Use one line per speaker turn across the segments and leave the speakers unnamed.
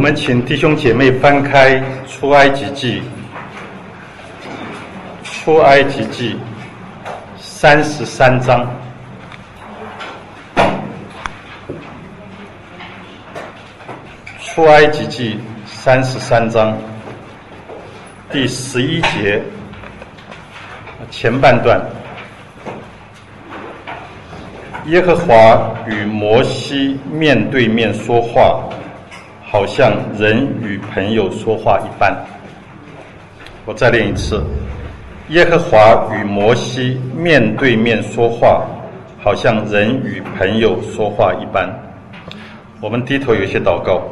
们请弟兄姐妹翻开出埃及记，出埃及记33章。出埃及记33章第11节前半段，耶和华与摩西面对面说话，好像人与朋友说话一般。我再练一次，耶和华与摩西面对面说话，好像人与朋友说话一般。我们低头有些祷告。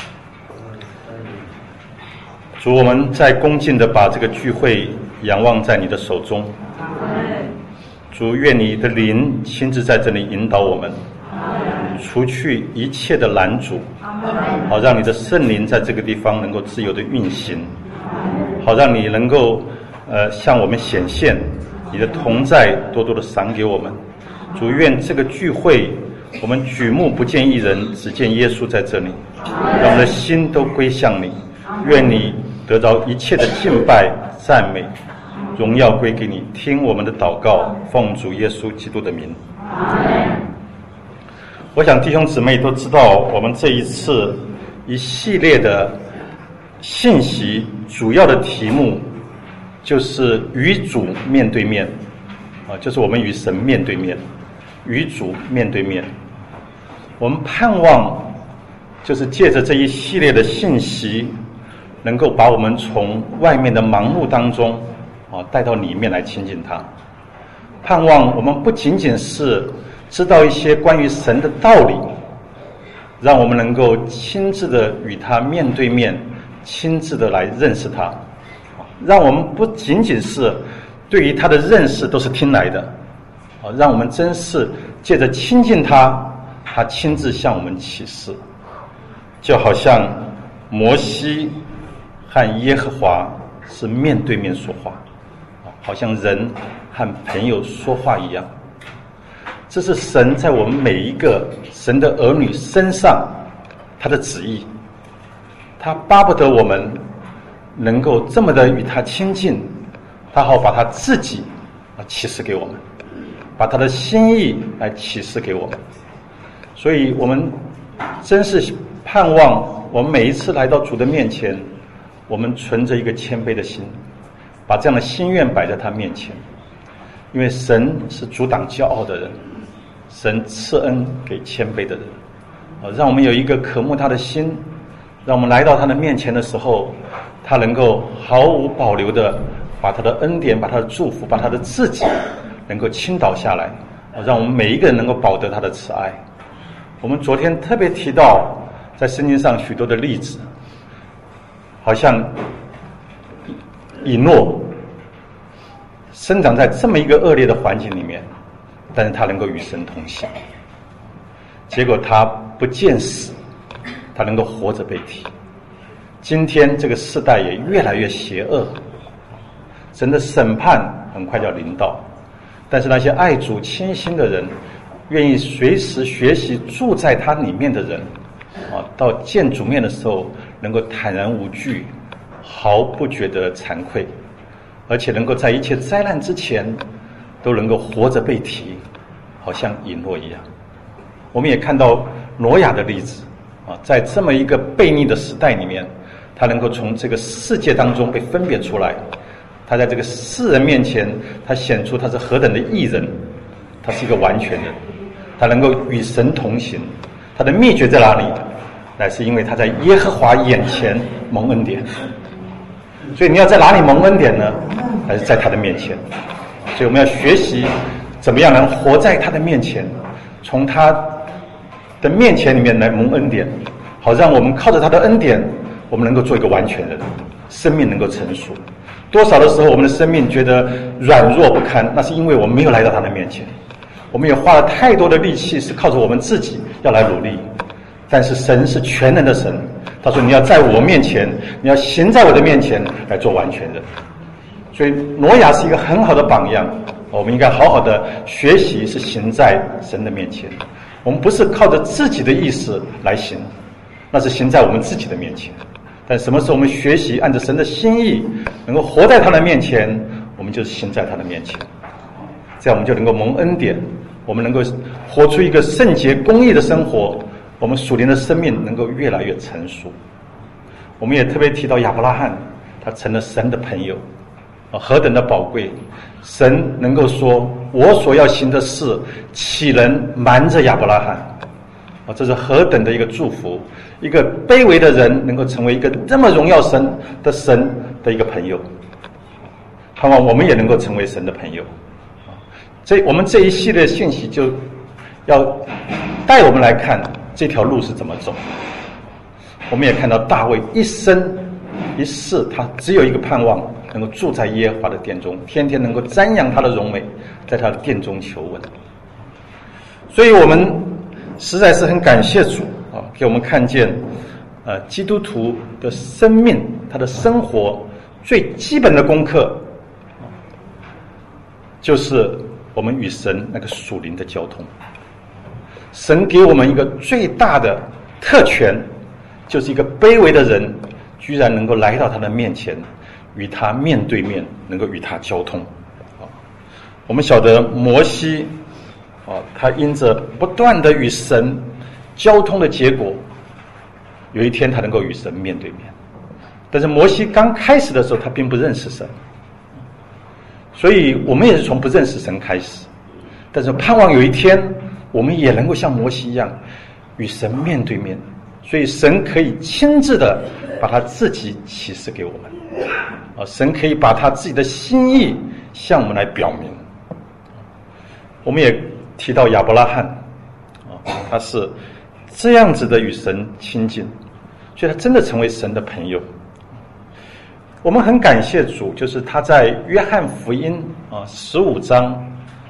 主，我们在恭敬地把这个聚会仰望在你的手中。主，愿你的灵亲自在这里引导我们，除去一切的拦阻，好让你的圣灵在这个地方能够自由地运行，好让你能够向我们显现你的同在，多多地赏给我们。主，愿这个聚会我们举目不见一人，只见耶稣在这里，让我们的心都归向你。愿你得着一切的敬拜赞美荣耀归给你。听我们的祷告，奉主耶稣基督的名。我想弟兄姊妹都知道，我们这一次一系列的信息主要的题目就是与主面对面，就是我们与神面对面，与主面对面。我们盼望就是借着这一系列的信息，能够把我们从外面的盲目当中带到里面来亲近他。盼望我们不仅仅是知道一些关于神的道理，让我们能够亲自的与他面对面，亲自的来认识他。让我们不仅仅是对于他的认识都是听来的，让我们真是借着亲近他，他亲自向我们启示。就好像摩西和耶和华是面对面说话，好像人和朋友说话一样。这是神在我们每一个神的儿女身上他的旨意，他巴不得我们能够这么的与他亲近，他好把他自己启示给我们，把他的心意来启示给我们。所以我们真是盼望我们每一次来到主的面前，我们存着一个谦卑的心，把这样的心愿摆在他面前。因为神是阻挡骄傲的人，神赐恩给谦卑的人。让我们有一个渴慕他的心，让我们来到他的面前的时候，他能够毫无保留的把他的恩典，把他的祝福，把他的自己能够倾倒下来，让我们每一个人能够保得他的慈爱。我们昨天特别提到在圣经上许多的例子，好像以诺生长在这么一个恶劣的环境里面，但是他能够与神同行，结果他不见死，他能够活着被提。今天这个世代也越来越邪恶，神的审判很快就要临到，但是那些爱主倾心的人，愿意随时学习住在他里面的人，到见主面的时候能够坦然无惧，毫不觉得惭愧，而且能够在一切灾难之前都能够活着被提，好像以诺一样。我们也看到挪亚的例子，在这么一个悖逆的时代里面，他能够从这个世界当中被分别出来，他在这个世人面前，他显出他是何等的义人，他是一个完全人，他能够与神同行。他的秘诀在哪里？乃是因为他在耶和华眼前蒙恩典。所以你要在哪里蒙恩典呢？还是在他的面前。所以我们要学习怎么样能活在他的面前，从他的面前里面来蒙恩典，好让我们靠着他的恩典，我们能够做一个完全人，生命能够成熟。多少的时候我们的生命觉得软弱不堪，那是因为我们没有来到他的面前，我们也花了太多的力气是靠着我们自己要来努力。但是神是全能的神，他说你要在我面前，你要行在我的面前来做完全人。所以挪亚是一个很好的榜样，我们应该好好的学习，是行在神的面前。我们不是靠着自己的意识来行， 那是行在我们自己的面前。但什么时候我们学习按照神的心意，能够活在他的面前，我们就是行在他的面前，这样我们就能够蒙恩典，我们能够活出一个圣洁公义的生活，我们属灵的生命能够越来越成熟。我们也特别提到亚伯拉罕，他成了神的朋友，何等的宝贵！神能够说，我所要行的事，岂能瞒着亚伯拉罕？这是何等的一个祝福！一个卑微的人能够成为一个这么荣耀神的一个朋友，盼望我们也能够成为神的朋友。我们这一系列信息就要带我们来看这条路是怎么走。我们也看到大卫一生一世，他只有一个盼望，能够住在耶和华的殿中，天天能够瞻仰他的荣美，在他的殿中求问。所以我们实在是很感谢主给我们看见基督徒的生命，他的生活最基本的功课就是我们与神那个属灵的交通。神给我们一个最大的特权，就是一个卑微的人居然能够来到他的面前，与他面对面，能够与他交通。我们晓得摩西他因着不断的与神交通的结果，有一天他能够与神面对面。但是摩西刚开始的时候，他并不认识神，所以我们也是从不认识神开始。但是盼望有一天我们也能够像摩西一样与神面对面，所以神可以亲自的把他自己启示给我们，神可以把他自己的心意向我们来表明。我们也提到亚伯拉罕他是这样子的与神亲近，所以他真的成为神的朋友。我们很感谢主，就是他在约翰福音15章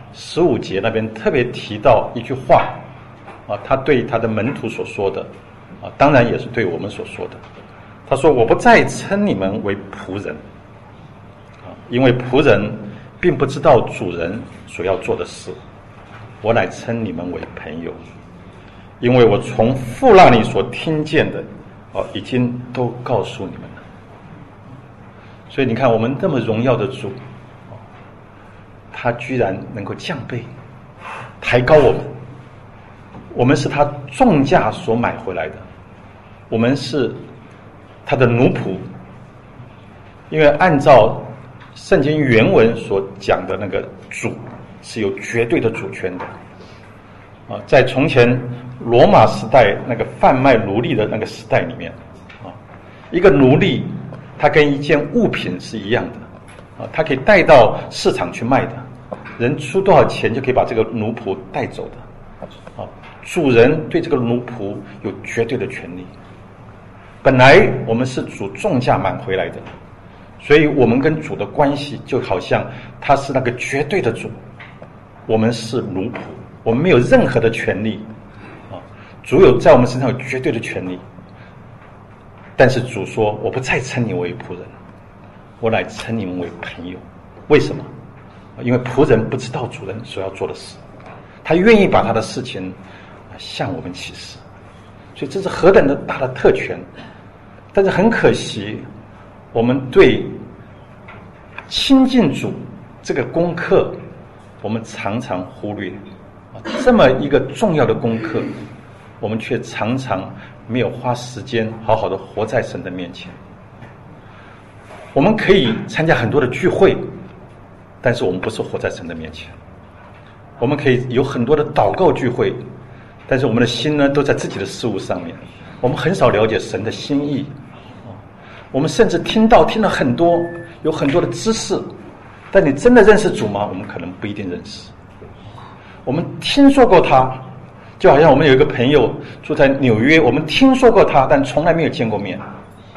15节那边特别提到一句话他对他的门徒所说的当然也是对我们所说的。他说，我不再称你们为仆人因为仆人并不知道主人所要做的事，我乃称你们为朋友，因为我从父那里所听见的已经都告诉你们了。所以你看，我们这么荣耀的主他居然能够降卑抬高我们，我们是他重价所买回来的，我们是他的奴仆。因为按照圣经原文所讲的那个主是有绝对的主权的在从前罗马时代那个贩卖奴隶的那个时代里面一个奴隶他跟一件物品是一样的他可以带到市场去卖的，人出多少钱就可以把这个奴仆带走的主人对这个奴仆有绝对的权利。本来我们是主重价买回来的，所以我们跟主的关系就好像他是那个绝对的主，我们是奴仆，我们没有任何的权利主有在我们身上有绝对的权利。但是主说，我不再称你为仆人，我乃称你们为朋友。为什么？因为仆人不知道主人所要做的事，他愿意把他的事情向我们启示，所以这是何等的大的特权。但是很可惜，我们对亲近主这个功课我们常常忽略这么一个重要的功课，我们却常常没有花时间好好的活在神的面前。我们可以参加很多的聚会，但是我们不是活在神的面前。我们可以有很多的祷告聚会，但是我们的心呢都在自己的事物上面，我们很少了解神的心意。我们甚至听了很多，有很多的知识，但你真的认识主吗？我们可能不一定认识。我们听说过他，就好像我们有一个朋友住在纽约，我们听说过他，但从来没有见过面。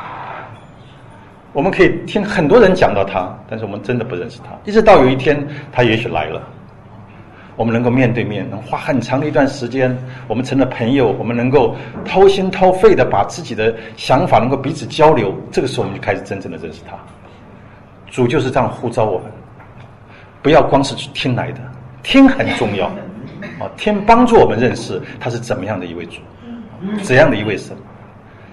我们可以听很多人讲到他，但是我们真的不认识他。一直到有一天他也许来了，我们能够面对面，能花很长的一段时间，我们成了朋友，我们能够掏心掏肺的把自己的想法能够彼此交流，这个时候我们就开始真正的认识他。主就是这样呼召我们，不要光是去听来的，听很重要听帮助我们认识他是怎么样的一位主，怎样的一位神。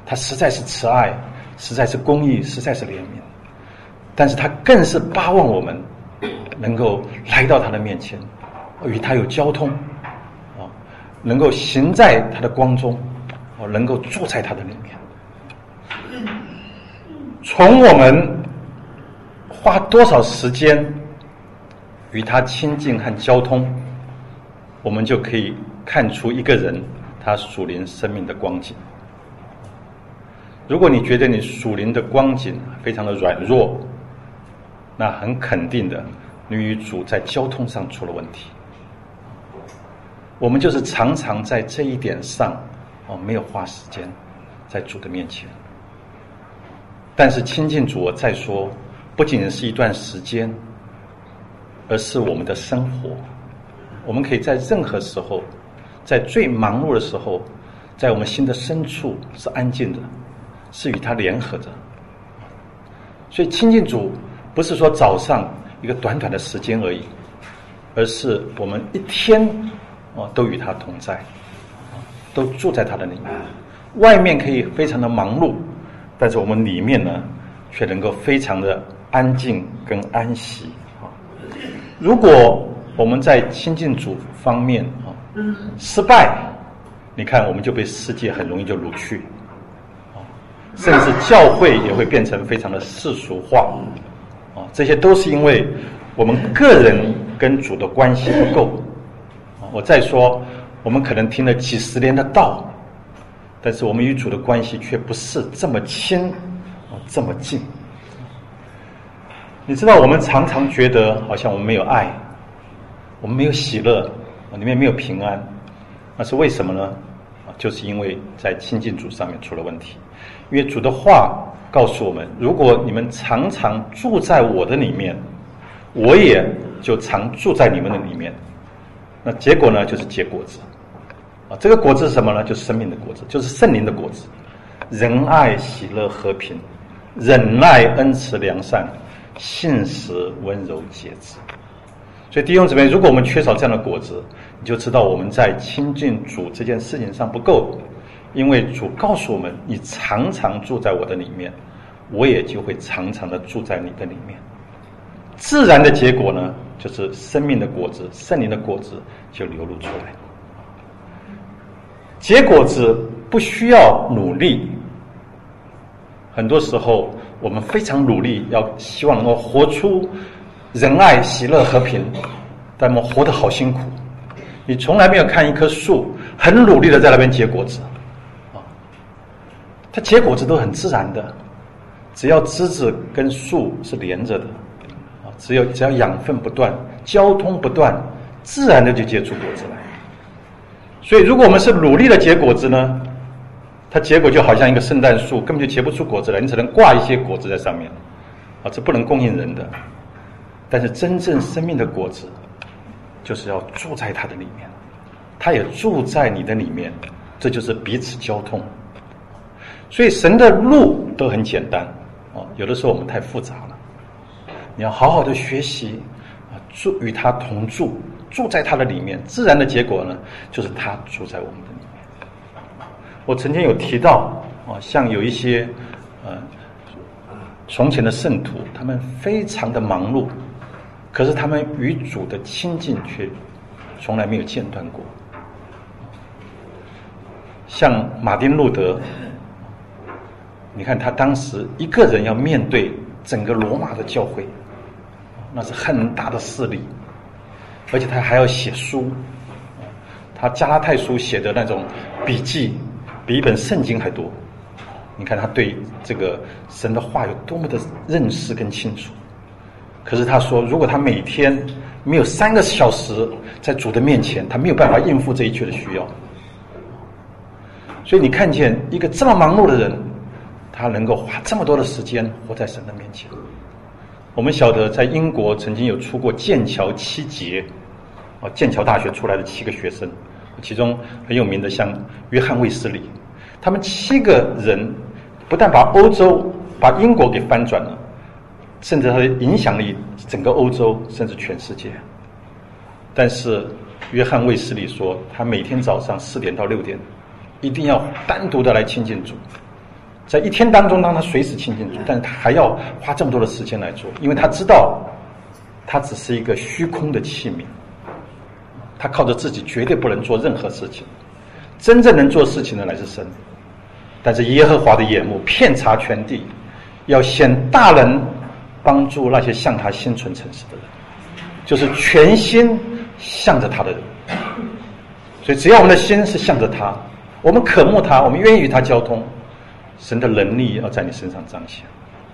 他实在是慈爱，实在是公义，实在是怜悯，但是他更是巴望我们能够来到他的面前，与他有交通，能够行在他的光中，能够住在他的里面。从我们花多少时间与他亲近和交通，我们就可以看出一个人他属灵生命的光景。如果你觉得你属灵的光景非常的软弱，那很肯定的，你与主在交通上出了问题。我们就是常常在这一点上没有花时间在主的面前。但是亲近主，我再说，不仅是一段时间，而是我们的生活。我们可以在任何时候，在最忙碌的时候，在我们心的深处是安静的，是与他联合的。所以亲近主不是说早上一个短短的时间而已，而是我们一天都与他同在，都住在他的里面。外面可以非常的忙碌，但是我们里面呢，却能够非常的安静跟安息。如果我们在亲近主方面失败，你看我们就被世界很容易就掳去，甚至教会也会变成非常的世俗化。这些都是因为我们个人跟主的关系不够。我再说，我们可能听了几十年的道，但是我们与主的关系却不是这么亲，这么近。你知道，我们常常觉得好像我们没有爱，我们没有喜乐，里面没有平安，那是为什么呢？就是因为在亲近主上面出了问题。因为主的话告诉我们，如果你们常常住在我的里面，我也就常住在你们的里面。那结果呢，就是结果子。这个果子是什么呢？就是生命的果子，就是圣灵的果子，仁爱、喜乐、和平、忍耐、恩慈、良善、信实、温柔、节制。所以弟兄姊妹，如果我们缺少这样的果子，你就知道我们在亲近主这件事情上不够。因为主告诉我们，你常常住在我的里面，我也就会常常的住在你的里面。自然的结果呢，就是生命的果子，圣灵的果子就流露出来。结果子不需要努力，很多时候我们非常努力，希望能够活出仁爱、喜乐、和平，但我们活得好辛苦。你从来没有看一棵树很努力的在那边结果子，它结果子都很自然的，只要枝子跟树是连着的，只要养分不断，交通不断，自然的就结出果子来。所以如果我们是努力的结果子呢，它结果就好像一个圣诞树，根本就结不出果子来，你只能挂一些果子在上面，这不能供应人的。但是真正生命的果子，就是要住在它的里面，它也住在你的里面，这就是彼此交通。所以神的路都很简单，有的时候我们太复杂了。你要好好的学习，与他同住，住在他的里面，自然的结果呢，就是他住在我们的里面。我曾经有提到，像有一些从前的圣徒，他们非常的忙碌，可是他们与主的亲近却从来没有间断过。像马丁路德，你看他当时一个人要面对整个罗马的教会，那是很大的势力，而且他还要写书，他加拉太书写的那种笔记比一本圣经还多。你看他对这个神的话有多么的认识跟清楚。可是他说，如果他每天没有3个小时在主的面前，他没有办法应付这一切的需要。所以你看见一个这么忙碌的人，他能够花这么多的时间活在神的面前。我们晓得在英国曾经有出过剑桥7杰，剑桥大学出来的7个学生，其中很有名的像约翰卫斯理，他们7个人不但把欧洲把英国给翻转了，甚至他的影响力整个欧洲甚至全世界。但是约翰卫斯理说，他每天早上4点到6点一定要单独的来亲近主， 在一天当中让他随时亲近主，但是他还要花这么多的时间来做，因为他知道他只是一个虚空的器皿，他靠着自己绝对不能做任何事情，真正能做事情的乃是神。但是耶和华的眼目遍察全地，要显大能帮助那些向他心存诚实的人，就是全心向着他的人。所以只要我们的心是向着他，我们渴慕他，我们愿意与他交通，神的能力要在你身上彰显。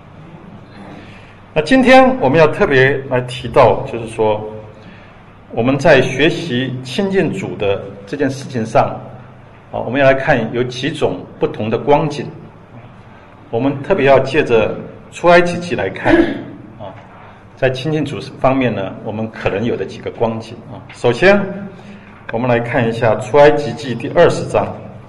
那今天我们要特别来提到，就是说我们在学习亲近主的这件事情上，我们要来看有几种不同的光景。我们特别要借着出埃及记来看在亲近主方面呢，我们可能有的几个光景首先我们来看一下出埃及记第20章。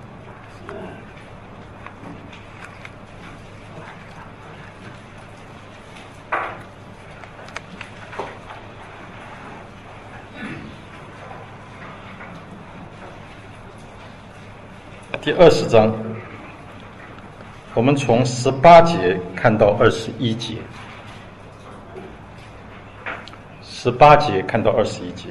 第20章，我们从18节看到21节，18节看到21节。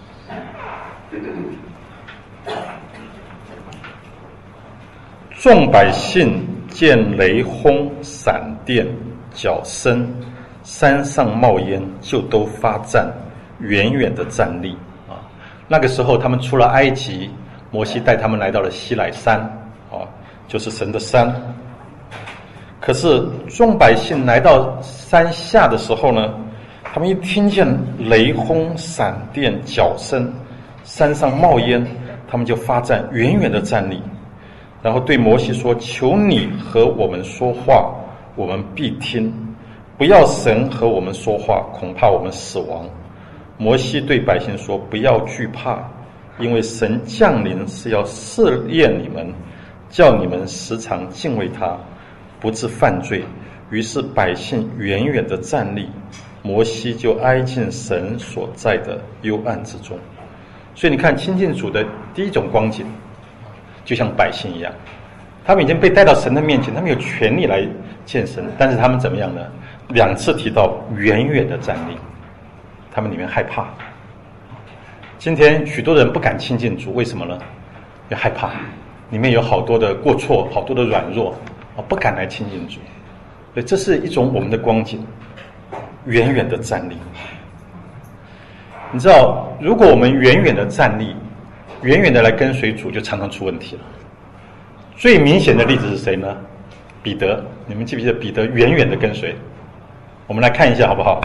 众百姓见雷轰、闪电、角声，山上冒烟，就都发战，远远的站立那个时候他们出了埃及，摩西带他们来到了西乃山就是神的山。可是众百姓来到山下的时候呢，他们一听见雷轰、闪电、角声，山上冒烟，他们就发战，远远的站立，然后对摩西说：求你和我们说话，我们必听，不要神和我们说话，恐怕我们死亡。摩西对百姓说：不要惧怕，因为神降临是要试验你们，叫你们时常敬畏他，不致犯罪。于是百姓远远的站立，摩西就挨近神所在的幽暗之中。所以你看，亲近主的第一种光景就像百姓一样，他们已经被带到神的面前，他们有权利来见神，但是他们怎么样呢？2次提到远远的站立，他们里面害怕。今天许多人不敢亲近主，为什么呢？要害怕，里面有好多的过错，好多的软弱不敢来亲近主。所以这是一种我们的光景，远远的站立。你知道，如果我们远远的站立，远远的来跟随主，就常常出问题了。最明显的例子是谁呢？彼得。你们记不记得彼得远远的跟随？我们来看一下好不好？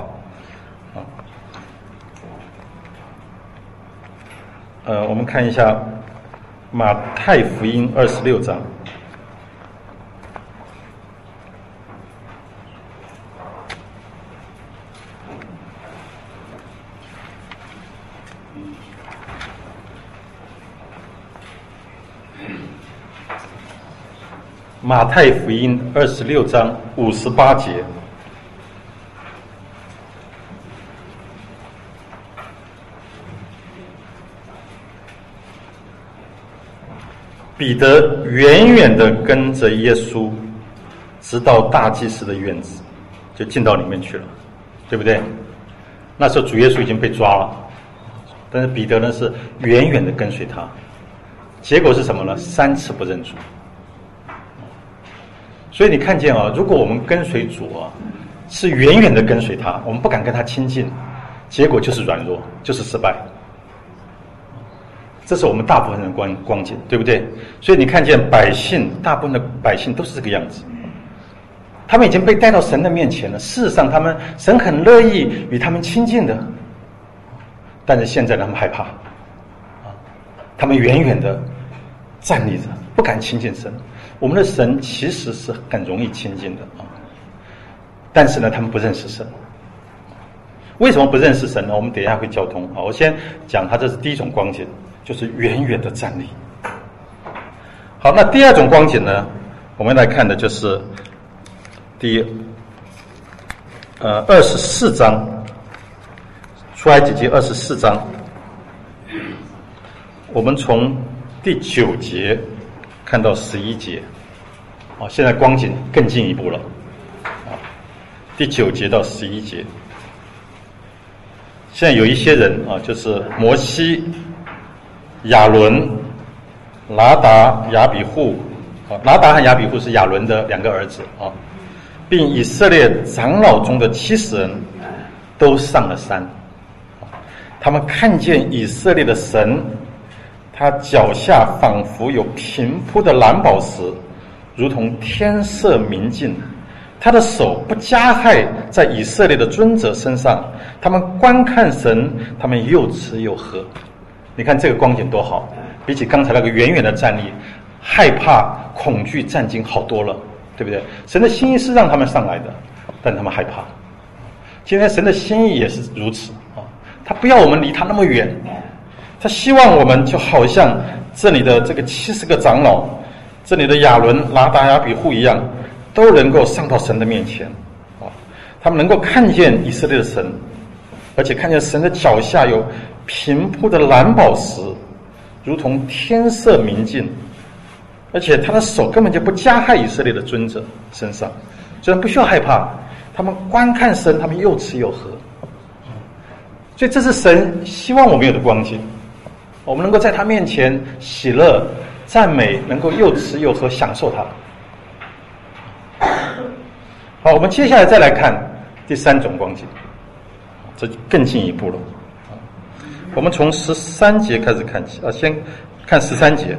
我们看一下马太福音26章。马太福音26章58节。彼得远远地跟着耶稣，直到大祭司的院子，就进到里面去了，对不对？那时候主耶稣已经被抓了，但是彼得呢是远远地跟随他。结果是什么呢？3次不认主。所以你看见如果我们跟随主是远远地跟随他，我们不敢跟他亲近，结果就是软弱，就是失败。这是我们大部分人的光景，对不对？所以你看见百姓，大部分的百姓都是这个样子，他们已经被带到神的面前了。事实上神很乐意与他们亲近的，但是现在他们害怕他们远远的站立着，不敢亲近神。我们的神其实是很容易亲近的但是呢他们不认识神。为什么不认识神呢？我们等一下会交通我先讲他这是第一种光景，就是远远的站立。好，那第二种光景呢，我们来看的就是第24章，出埃及记24章，我们从第9节看到11节。 现在光景更进一步了。第9节到11节，现在有一些人就是摩西、亚伦、拿达、亚比户，拿达和亚比户是亚伦的2个儿子并以色列长老中的70人都上了山。他们看见以色列的神，他脚下仿佛有平铺的蓝宝石，如同天色明镜。他的手不加害在以色列的尊者身上，他们观看神，他们又吃又喝。你看这个光景多好，比起刚才那个远远的站立，害怕恐惧战惊好多了，对不对？神的心意是让他们上来的，但他们害怕。今天神的心意也是如此他不要我们离他那么远，他希望我们就好像这里的这个70个长老，这里的亚伦、拿达、亚比户一样，都能够上到神的面前他们能够看见以色列的神，而且看见神的脚下有平铺的蓝宝石，如同天色明镜，而且他的手根本就不加害以色列的尊者身上，所以不需要害怕。他们观看神，他们又吃又喝。所以这是神希望我们有的光景，我们能够在他面前喜乐、赞美，能够又吃又喝，享受他。好，我们接下来再来看第3种光景，这更进一步了。我们从13节开始看起先看13节。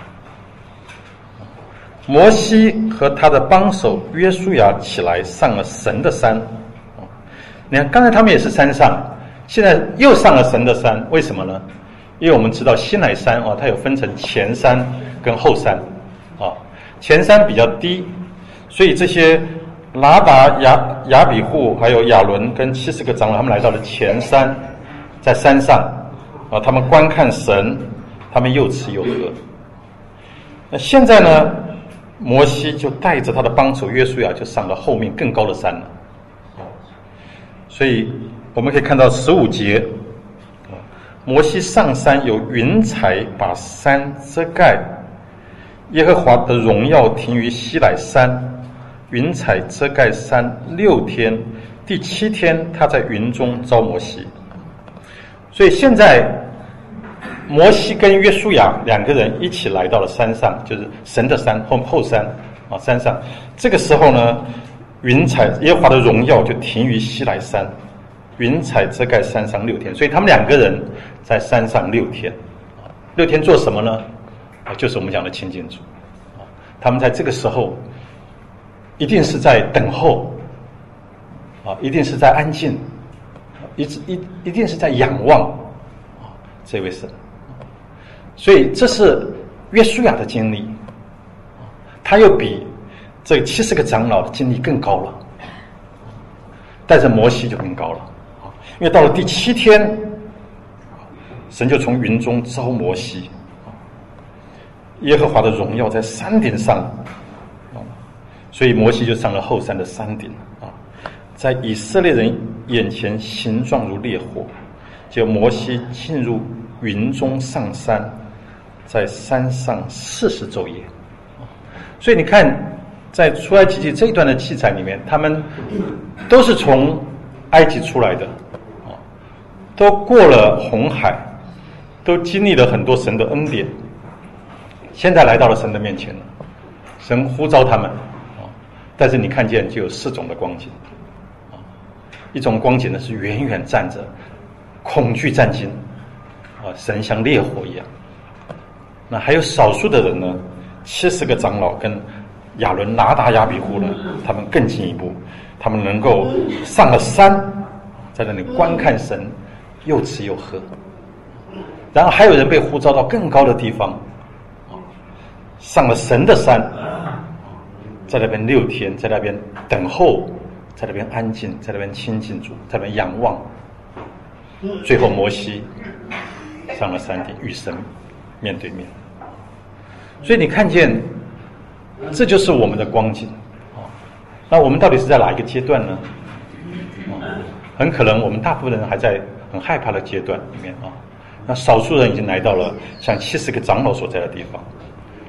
摩西和他的帮手约书亚起来上了神的山。你看刚才他们也是山上，现在又上了神的山，为什么呢？因为我们知道西乃山它有分成前山跟后山前山比较低，所以这些拿达、亚比户还有亚伦跟70个长老，他们来到了前山，在山上他们观看神，他们又吃又喝。那现在呢，摩西就带着他的帮手约书亚就上了后面更高的山了。所以我们可以看到15节，摩西上山，有云彩把山遮盖，耶和华的荣耀停于西乃山，云彩遮盖山6天，第7天他在云中召摩西。所以现在摩西跟约书亚2个人一起来到了山上，就是神的山后山山上。这个时候呢，云彩耶和华的荣耀就停于西乃山，云彩遮盖山上6天。所以他们2个人在山上6天，6天做什么呢？就是我们讲的亲近主他们在这个时候一定是在等候一定是在安静，一定是在仰望这位神。所以这是约书亚的经历，他又比这70个长老的经历更高了，带着摩西就更高了因为到了第7天，神就从云中召摩西，耶和华的荣耀在山顶上所以摩西就上了后山的山顶在以色列人眼前形状如烈火，就摩西进入云中上山，在山上40昼夜。所以你看在出埃及记这一段的记载里面，他们都是从埃及出来的都过了红海，都经历了很多神的恩典，现在来到了神的面前了，神呼召他们但是你看见就有4种的光景一种光景呢是远远站着，恐惧战惊神像烈火一样。那还有少数的人呢，70个长老跟亚伦、拿达、亚比户呢，他们更进一步，他们能够上了山，在那里观看神，又吃又喝。然后还有人被呼召到更高的地方上了神的山，在那边6天，在那边等候，在那边安静，在那边亲近主，在那边仰望。最后摩西上了山顶，与神面对面。所以你看见，这就是我们的光景那我们到底是在哪一个阶段呢？很可能我们大部分人还在很害怕的阶段里面那少数人已经来到了像70个长老所在的地方。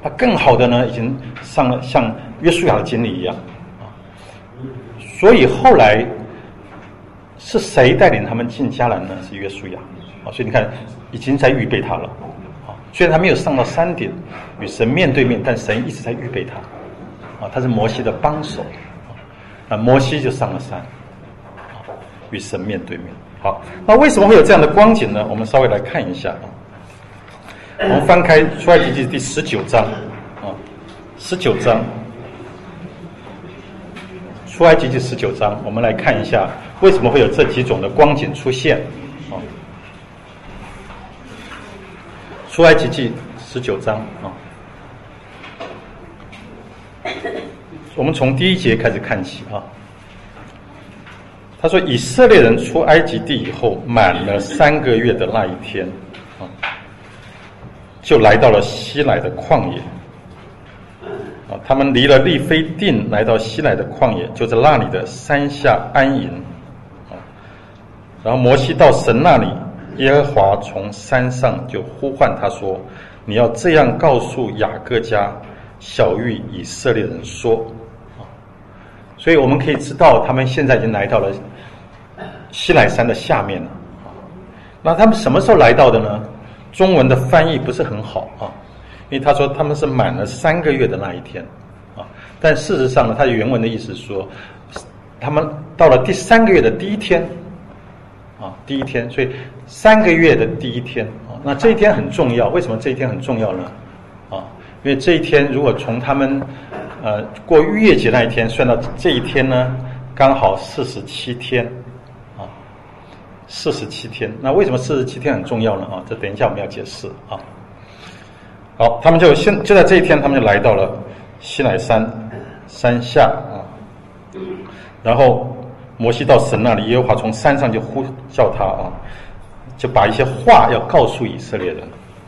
那更好的呢，已经上了像约书亚的经历一样啊。所以后来是谁带领他们进迦南呢？是约书亚啊。所以你看，已经在预备他了啊。虽然他没有上到山顶与神面对面，但神一直在预备他啊。他是摩西的帮手啊。摩西就上了山啊，与神面对面。好，那为什么会有这样的光景呢？我们稍微来看一下啊。我们翻开出埃及记第19章啊，19章，出埃及记19章，我们来看一下为什么会有这几种的光景出现啊。出埃及记19章啊，我们从第1节开始看起啊。他说，以色列人出埃及地以后，满了3个月的那一天啊，就来到了西乃的旷野啊。他们离了利非定，来到西乃的旷野，就在那里的山下安营啊。然后摩西到神那里，耶和华从山上就呼唤他说：“你要这样告诉雅各家，晓谕以色列人说。”所以我们可以知道，他们现在已经来到了西乃山的下面了。那他们什么时候来到的呢？中文的翻译不是很好啊，因为他说他们是满了3个月的那一天啊。但事实上呢，他的原文的意思是说，他们到了第3个月的第一天啊，第一天，所以3个月的第一天啊。那这一天很重要，为什么这一天很重要呢？啊，因为这一天如果从他们过逾越节那一天算到这一天呢，刚好47天啊，47天。那为什么47天很重要呢？啊，这等一下我们要解释啊。好，他们就在这一天，他们就来到了西乃山下啊。然后摩西到神那里，耶和华从山上就呼叫他啊，就把一些话要告诉以色列人。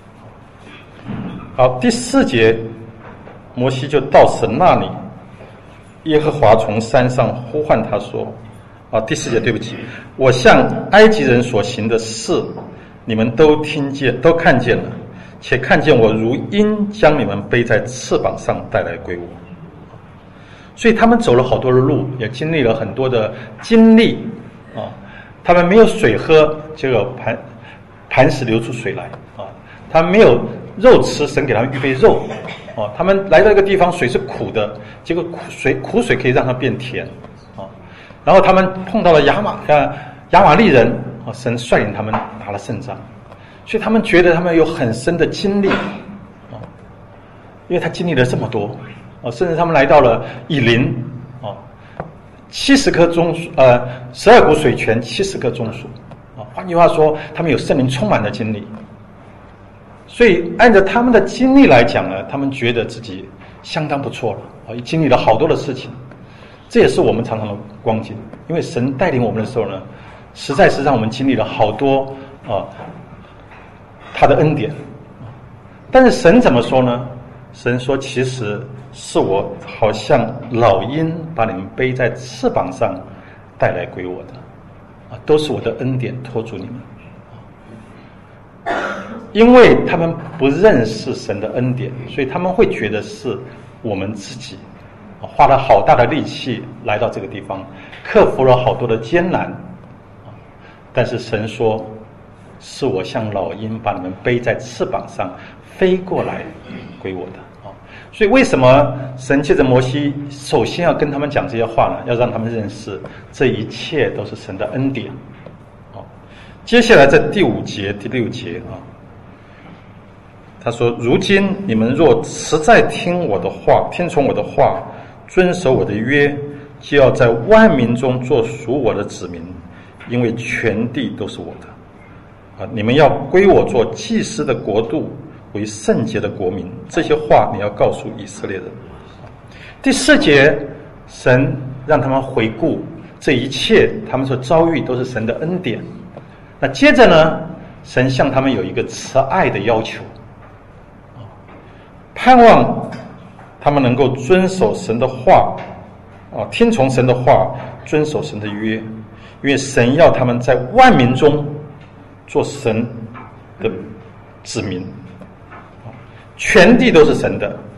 好，第4节。摩西就到神那里，耶和华从山上呼唤他说：“啊，第4节，对不起，我向埃及人所行的事，你们都听见，都看见了，且看见我如鹰将你们背在翅膀上带来归我。”所以他们走了好多的路，也经历了很多的经历啊。他们没有水喝，结果磐石流出水来啊。他们没有肉吃，神给他们预备肉。哦，他们来到一个地方，水是苦的，结果苦水可以让它变甜，啊，然后他们碰到了亚玛力人，啊，神率领他们打了胜仗，所以他们觉得他们有很深的经历，啊，因为他经历了这么多，啊，甚至他们来到了以琳，啊，70棵棕树，12股水泉，70棵棕树，啊，换句话说，他们有圣灵充满的经历。所以按照他们的经历来讲呢，他们觉得自己相当不错了啊，经历了好多的事情。这也是我们常常的光景，因为神带领我们的时候呢，实在是让我们经历了好多他的恩典。但是神怎么说呢？神说，其实是我好像老鹰把你们背在翅膀上带来归我的啊，都是我的恩典托住你们。因为他们不认识神的恩典，所以他们会觉得是我们自己花了好大的力气来到这个地方，克服了好多的艰难。但是神说，是我像老鹰把你们背在翅膀上飞过来归我的。所以为什么神借着摩西首先要跟他们讲这些话呢？要让他们认识这一切都是神的恩典。接下来在第5节、第6节啊，他说：“如今你们若实在听从我的话，遵守我的约，就要在万民中做属我的子民，因为全地都是我的。啊，你们要归我做祭司的国度，为圣洁的国民。这些话你要告诉以色列人。”第4节，神让他们回顾这一切，他们所遭遇都是神的恩典。那接着呢，神向他们有一个慈爱的要求，盼望他们能够遵守神的话，听从神的话，遵守神的约，因为神要他们在万民中做神的子民，全地都是神的，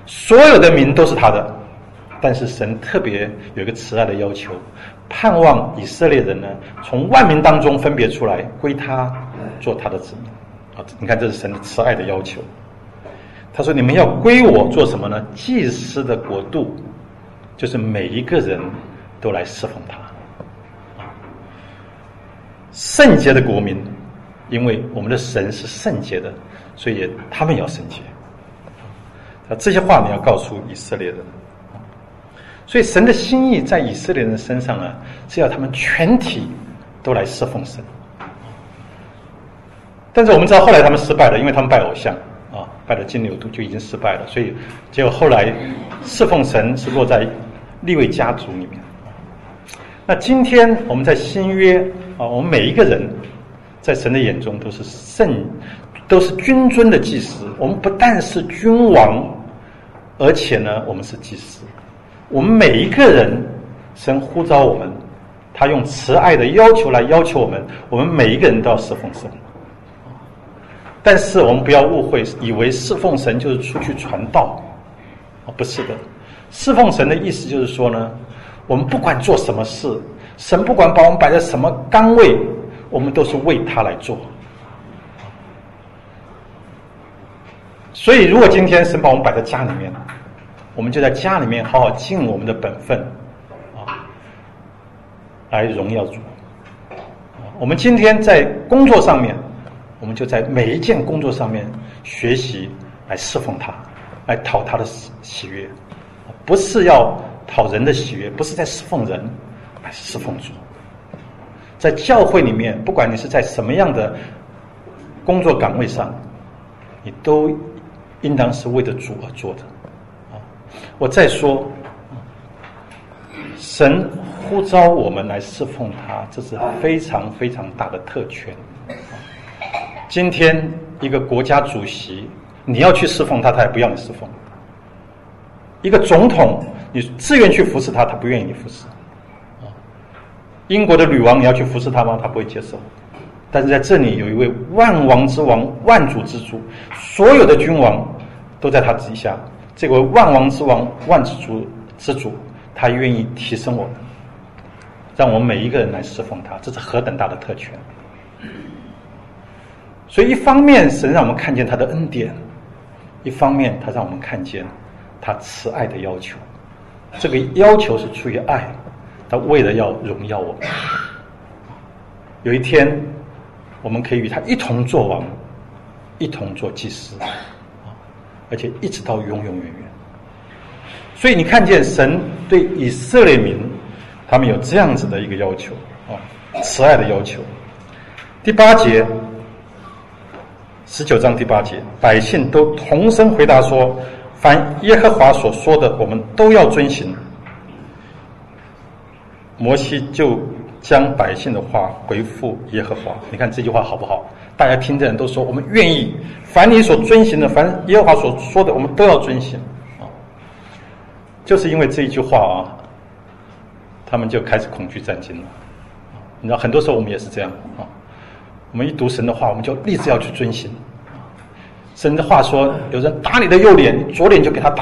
所有的民都是他的，但是神特别有一个慈爱的要求，盼望以色列人呢从万民当中分别出来，归他做他的子民。你看，这是神的慈爱的要求。他说：“你们要归我做什么呢？祭司的国度，就是每一个人都来侍奉他。圣洁的国民，因为我们的神是圣洁的，所以他们也要圣洁。这些话你要告诉以色列人。所以神的心意在以色列人身上呢，是要他们全体都来侍奉神。但是我们知道后来他们失败了，因为他们拜偶像拜了金牛犊就已经失败了，所以结果后来侍奉神是落在利未家族里面。那今天我们在新约我们每一个人在神的眼中都是君尊的祭司。我们不但是君王，而且呢我们是祭司。我们每一个人，神呼召我们，他用慈爱的要求来要求我们每一个人都要侍奉神。但是我们不要误会，以为侍奉神就是出去传道，不是的。侍奉神的意思就是说呢，我们不管做什么事，神不管把我们摆在什么岗位，我们都是为他来做。所以如果今天神把我们摆在家里面，我们就在家里面好好尽我们的本分来荣耀主。我们今天在工作上面，我们就在每一件工作上面学习来侍奉他，来讨他的喜悦，不是要讨人的喜悦，不是在侍奉人，来侍奉主。在教会里面，不管你是在什么样的工作岗位上，你都应当是为着主而做的。我再说，神呼召我们来侍奉他，这是非常非常大的特权。今天一个国家主席，你要去侍奉他，他也不要你侍奉；一个总统，你自愿去服侍他，他不愿意你服侍。英国的女王，你要去服侍他吗？他不会接受。但是在这里有一位万王之王、万主之主，所有的君王都在他之下。这位万王之王、万主之主，他愿意提升我们，让我们每一个人来侍奉他，这是何等大的特权！所以一方面神让我们看见他的恩典，一方面他让我们看见他慈爱的要求。这个要求是出于爱，他为了要荣耀我们。有一天我们可以与他一同做王，一同做祭司，而且一直到永永远远。所以你看见神对以色列民他们有这样子的一个要求慈爱的要求。第8节，19章第8节，百姓都同声回答说：凡耶和华所说的，我们都要遵行。摩西就将百姓的话回复耶和华。你看这句话好不好？大家听的人都说我们愿意，凡你所遵行的，凡耶和华所说的，我们都要遵行。就是因为这一句话他们就开始恐惧战惊了。你知道，很多时候我们也是这样我们一读神的话，我们就立志要去遵行。神的话说，有人打你的右脸，你左脸就给他打。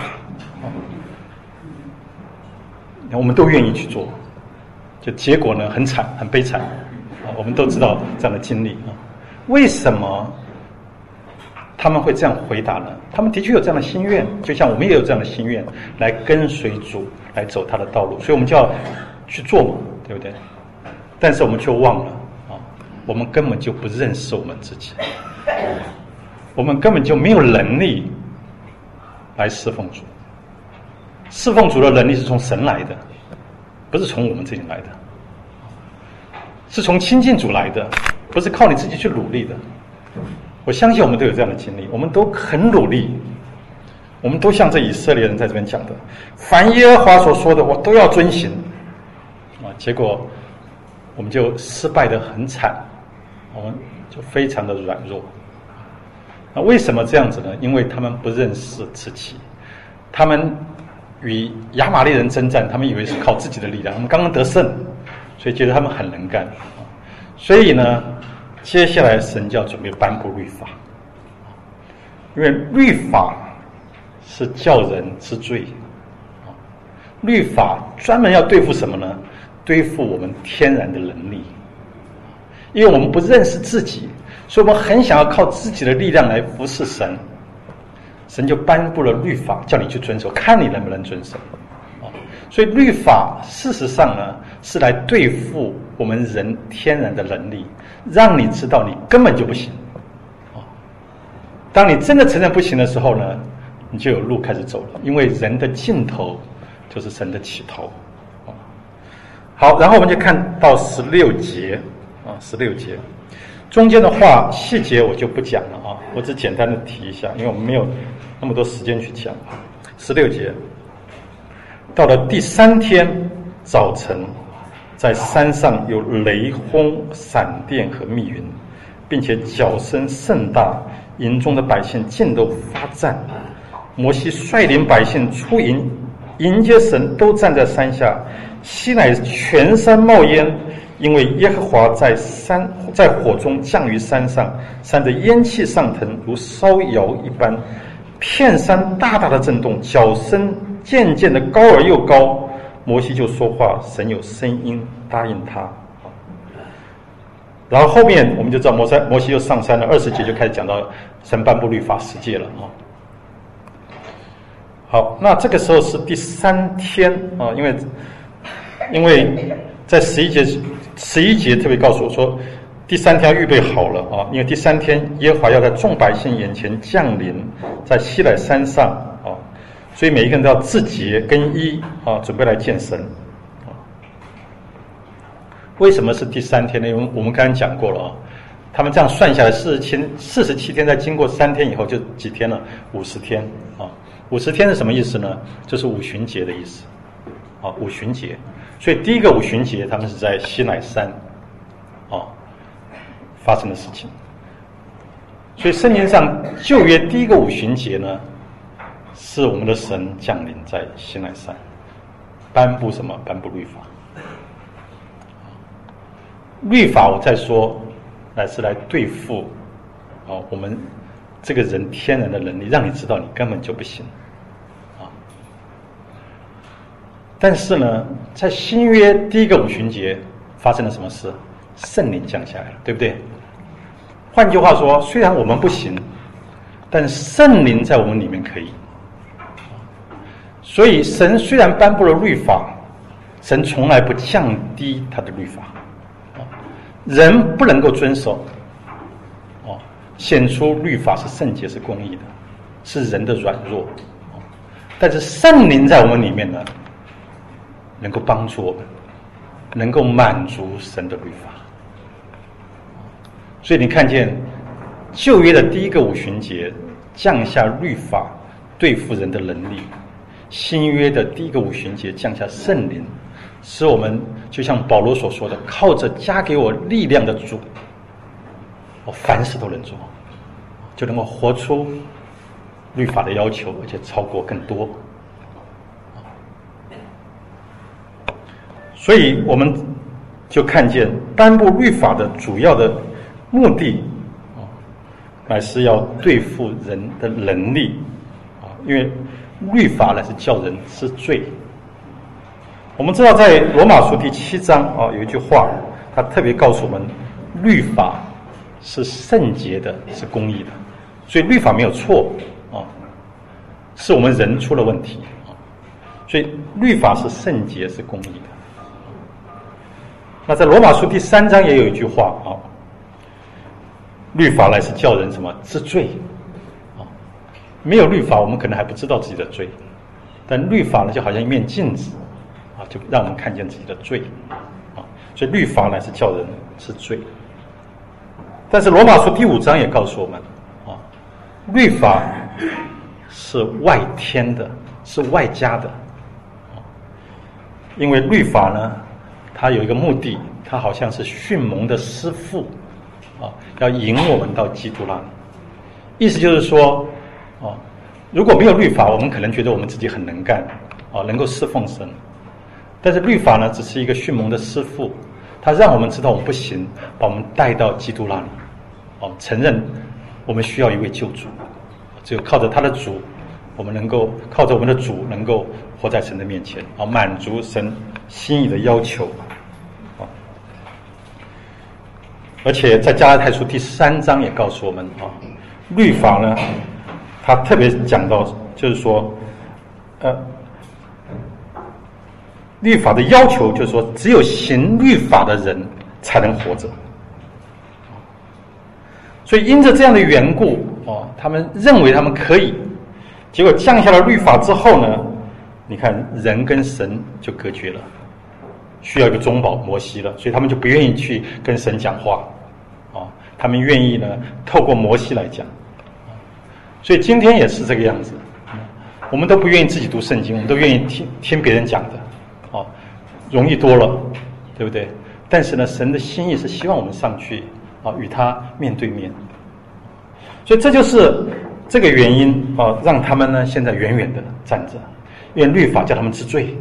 我们都愿意去做，就结果呢很惨，很悲惨我们都知道这样的经历为什么他们会这样回答呢？他们的确有这样的心愿，就像我们也有这样的心愿，来跟随主，来走他的道路，所以我们就要去做嘛，对不对？但是我们却忘了我们根本就不认识我们自己，我们根本就没有能力来侍奉主。侍奉主的能力是从神来的，不是从我们自己来的，是从亲近主来的，不是靠你自己去努力的。我相信我们都有这样的经历，我们都很努力，我们都像这以色列人在这边讲的，凡耶和华所说的我都要遵行结果我们就失败得很惨，我们就非常的软弱。那为什么这样子呢？因为他们不认识自己，他们与亚玛力人征战，他们以为是靠自己的力量，他们刚刚得胜，所以觉得他们很能干。所以呢，接下来神就要准备颁布律法，因为律法是叫人知罪。律法专门要对付什么呢？对付我们天然的能力。因为我们不认识自己，所以我们很想要靠自己的力量来服侍神，神就颁布了律法，叫你去遵守，看你能不能遵守。所以律法事实上呢，是来对付我们人天然的能力，让你知道你根本就不行。当你真的承认不行的时候呢，你就有路开始走了，因为人的尽头就是神的起头。好，然后我们就看到16节，16节中间的话细节我就不讲了啊，我只简单的提一下，因为我们没有那么多时间去讲。16节，到了第3天早晨，在山上有雷轰、闪电和密云，并且角声甚大，营中的百姓尽都发战。摩西率领百姓出营，迎接神，都站在山下。西乃全山冒烟，因为耶和华在火中降于山上，山的烟气上腾，如烧窑一般，片山大大的震动，角声渐渐的高而又高。摩西就说话，神有声音答应他。然后后面我们就知道摩西又上山了，20节就开始讲到神颁布律法10诫了啊。好，那这个时候是第3天啊，因为在11节特别告诉我说，第3天要预备好了啊，因为第3天耶和华要在众百姓眼前降临，在西乃山上啊，所以每一个人都要自洁更衣啊，准备来见神。为什么是第3天呢？因为我们刚才讲过了啊，他们这样算下来47天，再经过3天以后就几天了？50天啊。50天是什么意思呢？就是五旬节的意思啊，五旬节。所以第一个五旬节他们是在西乃山啊发生的事情。所以圣经上旧约第一个五旬节呢，是我们的神降临在西乃山，颁布什么？颁布律法。律法我再说，是来对付我们这个人天然的能力，让你知道你根本就不行啊。但是呢，在新约第一个五旬节发生了什么事？圣灵降下来了，对不对？换句话说，虽然我们不行，但圣灵在我们里面可以。所以神虽然颁布了律法，神从来不降低他的律法，人不能够遵守，显出律法是圣洁是公义的，是人的软弱。但是圣灵在我们里面呢，能够帮助我们，能够满足神的律法。所以你看见旧约的第一个五旬节降下律法对付人的能力，新约的第一个五旬节降下圣灵，使我们就像保罗所说的，靠着加给我力量的主，我凡事都能做，就能够活出律法的要求，而且超过更多。所以我们就看见颁布律法的主要的目的乃是要对付人的能力因为律法乃是叫人知罪。我们知道在罗马书第7章有一句话，他特别告诉我们，律法是圣洁的，是公义的。所以律法没有错是我们人出了问题所以律法是圣洁，是公义的。那在罗马书第3章也有一句话律法乃是叫人什么？知罪没有律法，我们可能还不知道自己的罪，但律法呢，就好像一面镜子就让我们看见自己的罪所以律法乃是叫人知罪。但是罗马书第5章也告诉我们律法是外添的，是外加的因为律法呢，它有一个目的，它好像是训蒙的师傅要引我们到基督那里。意思就是说如果没有律法，我们可能觉得我们自己很能干能够侍奉神。但是律法呢，只是一个训蒙的师傅，他让我们知道我们不行，把我们带到基督那里承认我们需要一位救主，只有靠着他的主我们能够靠着我们的主，能够活在神的面前啊，满足神心意的要求啊。而且在加拉太书第3章也告诉我们啊，律法呢，他特别讲到，就是说，律法的要求就是说，只有行律法的人才能活着。所以因着这样的缘故哦，他们认为他们可以，结果降下了律法之后呢，你看人跟神就隔绝了，需要一个中保摩西了，所以他们就不愿意去跟神讲话哦，他们愿意呢透过摩西来讲。所以今天也是这个样子，我们都不愿意自己读圣经，我们都愿意听别人讲的哦，容易多了，对不对？但是呢，神的心意是希望我们上去啊，与他面对面。所以这就是这个原因啊，让他们呢现在远远的站着，因为律法叫他们知罪。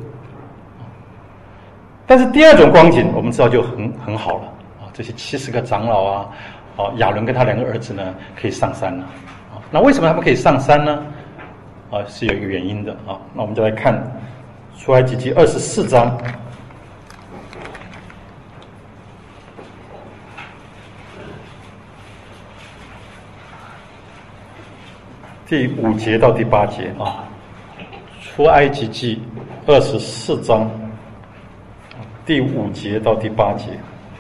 但是第二种光景，我们知道就很好了啊，这些70个长老啊，亚伦跟他2个儿子呢可以上山了啊。那为什么他们可以上山呢？啊，是有一个原因的啊。那我们就来看出埃及记24章。第5节到第8节啊，出埃及记24章第5节到第8节，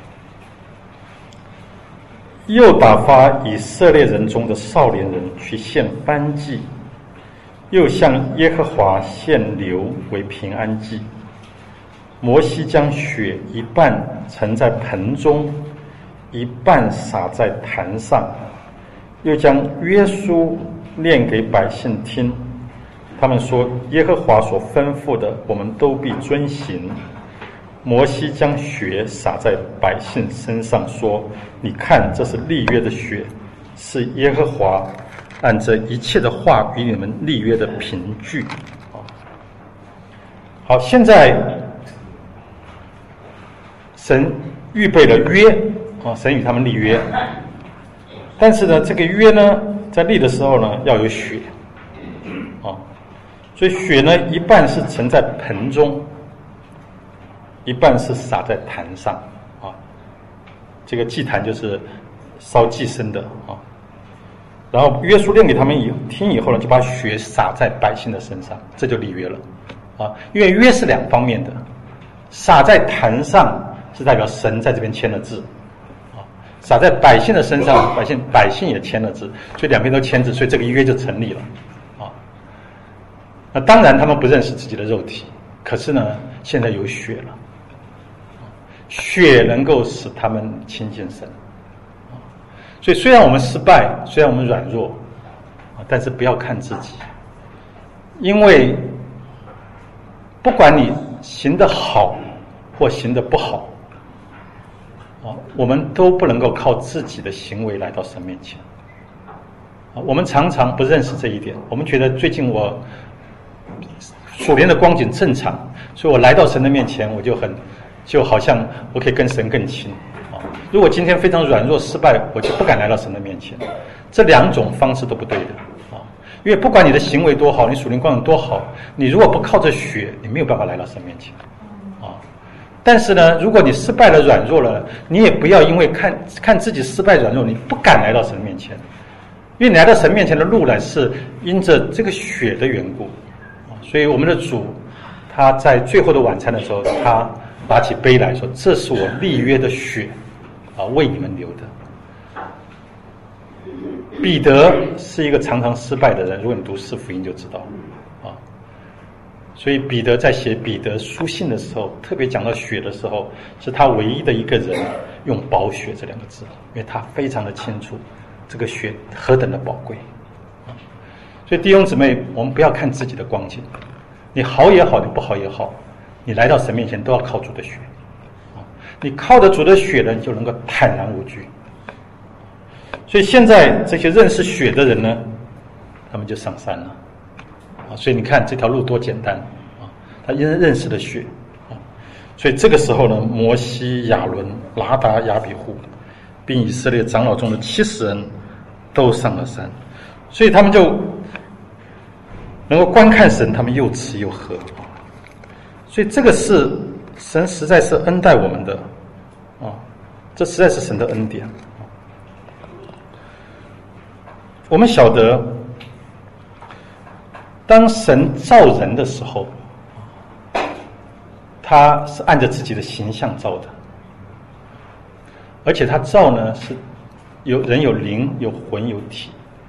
又打发以色列人中的少年人去献燔祭，又向耶和华献牛为平安祭。摩西将血一半盛在盆中，一半洒在坛上，又将约书念给百姓听，他们说耶和华所吩咐的我们都必遵行。摩西将血洒在百姓身上，说你看，这是立约的血，是耶和华按这一切的话与你们立约的凭据。好，现在神预备了约啊，神与他们立约，但是呢，这个约呢在立的时候呢，要有血啊，所以血呢，一半是盛在盆中，一半是洒在坛上啊。这个祭坛就是烧祭牲的啊。然后约书念给他们听以后呢，就把血洒在百姓的身上，这就立约了啊。因为约是2方面的，洒在坛上是代表神在这边签了字。洒在百姓的身上，百姓也签了字，所以2边都签字，所以这个约就成立了啊。那当然他们不认识自己的肉体，可是呢，现在有血了，血能够使他们亲近神。所以虽然我们失败，虽然我们软弱但是不要看自己，因为不管你行得好或行得不好，我们都不能够靠自己的行为来到神面前。我们常常不认识这一点，我们觉得最近我属灵的光景正常，所以我来到神的面前，我就好像我可以跟神更亲。如果今天非常软弱失败，我就不敢来到神的面前。这2种方式都不对的因为不管你的行为多好，你属灵光景多好，你如果不靠着血，你没有办法来到神面前但是呢，如果你失败了、软弱了，你也不要因为看自己失败、软弱，你不敢来到神面前，因为你来到神面前的路呢，是因着这个血的缘故。所以我们的主，他在最后的晚餐的时候，他拿起杯来说：“这是我立约的血，为你们流的。”彼得是一个常常失败的人，如果你读4福音就知道所以彼得在写彼得书信的时候，特别讲到血的时候，是他唯一的一个人用宝血这2个字，因为他非常的清楚这个血何等的宝贵所以弟兄姊妹，我们不要看自己的光景，你好也好，你不好也好，你来到神面前都要靠主的血你靠着主的血呢，你就能够坦然无惧。所以现在这些认识血的人呢，他们就上山了所以你看这条路多简单他认识了血所以这个时候呢，摩西、亚伦、拿达、亚比户并以色列长老中的70人都上了山，所以他们就能够观看神，他们又吃又喝。所以这个是神实在是恩待我们的这实在是神的恩典。我们晓得，当神造人的时候，他是按着自己的形象造的，而且他造呢是有人有灵有魂有体。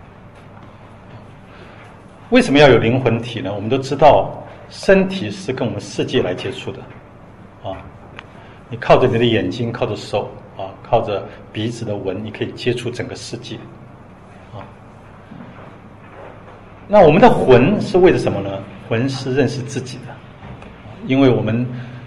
为什么要有灵魂体呢？我们都知道身体是跟我们世界来接触的你靠着你的眼睛，靠着手靠着鼻子的闻，你可以接触整个世界那我们的魂是为了什么呢？魂是认识自己的，因为我们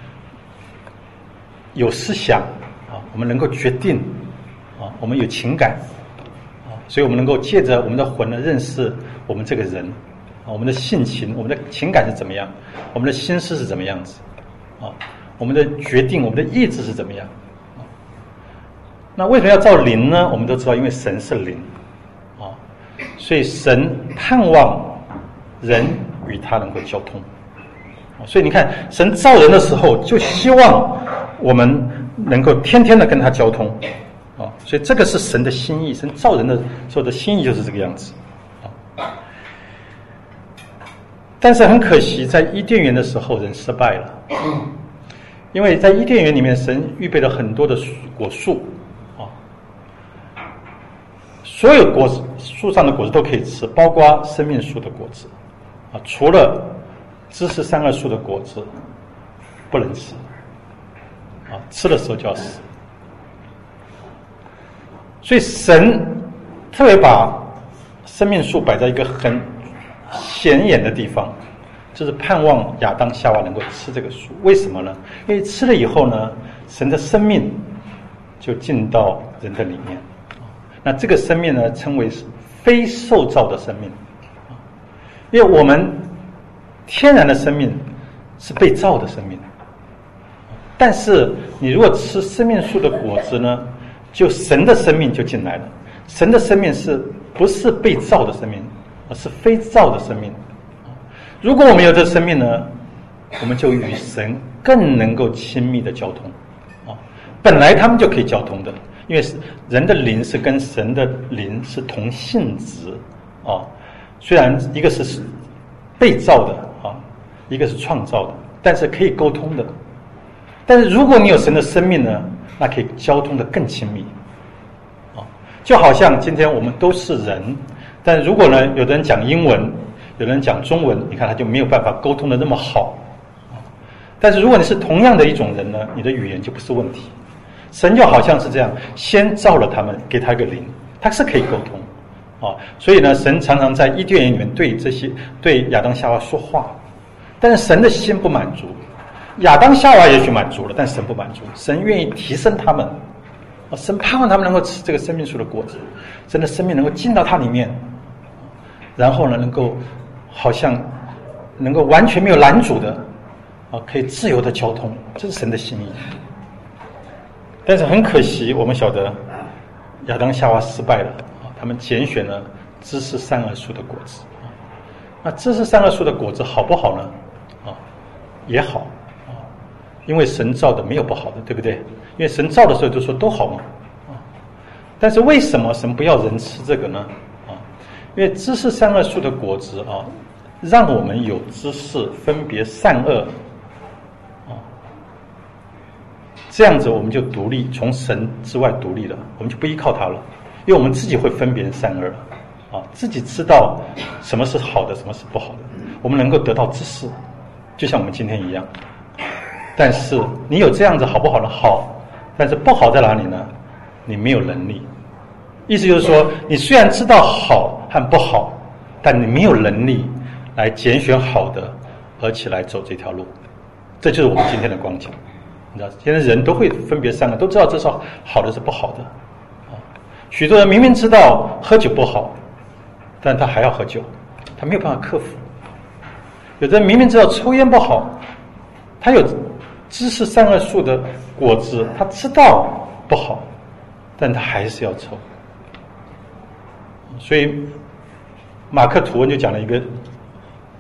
有思想我们能够决定我们有情感所以我们能够借着我们的魂呢认识我们这个人我们的性情，我们的情感是怎么样，我们的心思是怎么样子我们的决定，我们的意志是怎么样那为什么要造灵呢？我们都知道，因为神是灵所以神盼望人与他能够交通所以你看，神造人的时候就希望我们能够天天的跟他交通所以这个是神的心意，神造人的时候的心意就是这个样子但是很可惜，在伊甸园的时候人失败了因为在伊甸园里面，神预备了很多的果树所有果子树上的果子都可以吃，包括生命树的果子除了知识善恶树的果子不能吃吃的时候就要死。所以神特别把生命树摆在一个很显眼的地方，就是盼望亚当夏娃能够吃这个树。为什么呢？因为吃了以后呢，神的生命就进到人的里面。那这个生命呢，称为非受造的生命。因为我们天然的生命是被造的生命，但是你如果吃生命树的果子呢，就神的生命就进来了。神的生命不是被造的生命，而是非造的生命。如果我们有这生命呢，我们就与神更能够亲密的交通本来他们就可以交通的，因为人的灵是跟神的灵是同性质虽然一个是被造的一个是创造的，但是可以沟通的。但是如果你有神的生命呢，那可以交通的更亲密就好像今天我们都是人，但如果呢有的人讲英文，有的人讲中文，你看他就没有办法沟通的那么好但是如果你是同样的一种人呢，你的语言就不是问题。神就好像是这样，先造了他们，给他一个灵，他是可以沟通所以呢，神常常在伊甸园里面对亚当夏娃说话，但是神的心不满足。亚当夏娃也许满足了，但神不满足，神愿意提升他们神盼望他们能够吃这个生命树的果子，神的生命能够进到他里面，然后呢能够好像能够完全没有拦阻的可以自由的交通，这是神的心意。但是很可惜，我们晓得亚当夏娃失败了他们拣选了知识善恶树的果子那知识善恶树的果子好不好呢？也好因为神造的没有不好的，对不对？因为神造的时候就说都好嘛但是为什么神不要人吃这个呢？因为知识善恶树的果子让我们有知识分别善恶这样子我们就独立，从神之外独立了，我们就不依靠他了，因为我们自己会分别善恶自己知道什么是好的，什么是不好的，我们能够得到知识，就像我们今天一样。但是你有这样子好不好呢？好，但是不好在哪里呢？你没有能力。意思就是说，你虽然知道好和不好，但你没有能力来拣选好的，而且来走这条路。这就是我们今天的光景。你知道，现在人都会分别善恶，都知道这是好的是不好的许多人明明知道喝酒不好，但他还要喝酒，他没有办法克服。有的人明明知道抽烟不好，他有知识善恶树的果子，他知道不好，但他还是要抽。所以马克吐温就讲了一个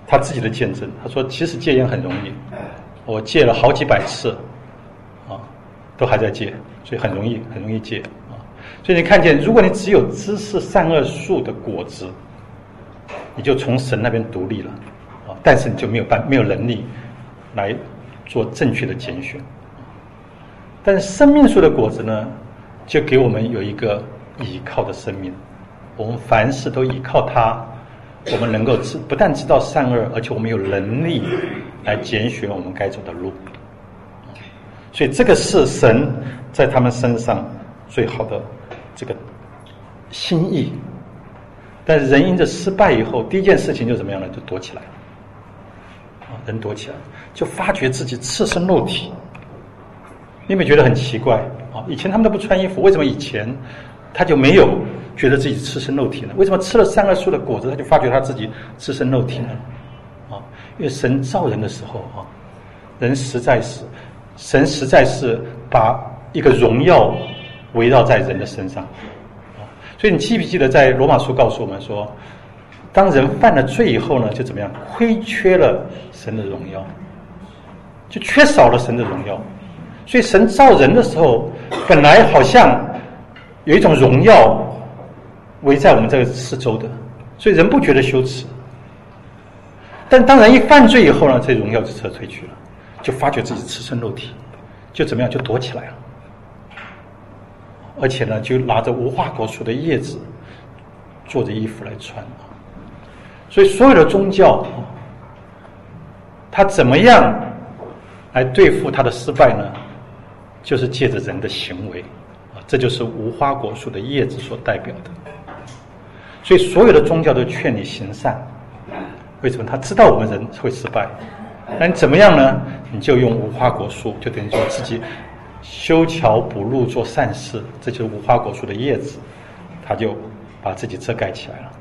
他自己的见证，他说其实戒烟很容易，我戒了好几百次都还在戒，所以很容易戒所以你看见，如果你只有知识善恶树的果子，你就从神那边独立了但是你就没有能力来做正确的拣选。但是生命树的果子呢，就给我们有一个倚靠的生命，我们凡事都倚靠它，我们能够不但知道善恶，而且我们有能力来拣选我们该走的路。所以这个是神在他们身上最好的这个心意。但是人因着失败以后，第一件事情就怎么样呢？就躲起来人躲起来，就发觉自己赤身露体。你有没有觉得很奇怪以前他们都不穿衣服，为什么以前他就没有觉得自己赤身露体呢？为什么吃了善恶树的果子，他就发觉他自己赤身露体呢？因为神造人的时候神实在是把一个荣耀围绕在人的身上所以你记不记得在罗马书告诉我们说，当人犯了罪以后呢，就怎么样？亏缺了神的荣耀，就缺少了神的荣耀。所以神造人的时候，本来好像有一种荣耀围在我们这个四周的，所以人不觉得羞耻。但当人一犯罪以后呢，这荣耀就撤退去了，就发觉自己赤身露体，就怎么样？就躲起来了。而且呢，就拿着无花果树的叶子做着衣服来穿所以所有的宗教它怎么样来对付它的失败呢？就是借着人的行为这就是无花果树的叶子所代表的。所以所有的宗教都劝你行善，为什么？他知道我们人会失败，那你怎么样呢？你就用无花果树，就等于说自己修桥补路做善事，这就是无花果树的叶子，他就把自己遮盖起来了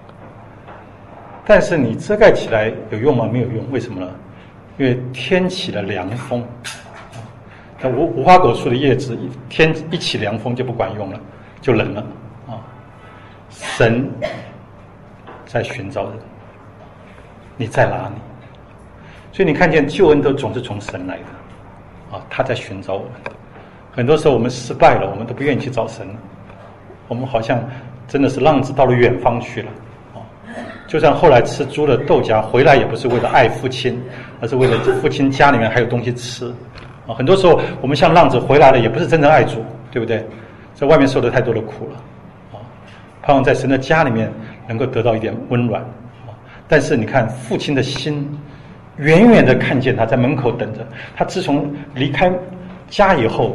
但是你遮盖起来有用吗？没有用。为什么呢？因为天起了凉风那无花果树的叶子天一起凉风就不管用了，就冷了神在寻找人，你在哪里？所以你看见救恩都总是从神来的他在寻找我们。很多时候我们失败了，我们都不愿意去找神了，我们好像真的是浪子到了远方去了就像后来吃猪的豆荚回来，也不是为了爱父亲，而是为了父亲家里面还有东西吃很多时候我们像浪子回来了，也不是真正爱主，对不对？在外面受了太多的苦了盼望在神的家里面能够得到一点温暖但是你看父亲的心远远的看见他在门口等着他。自从离开家以后，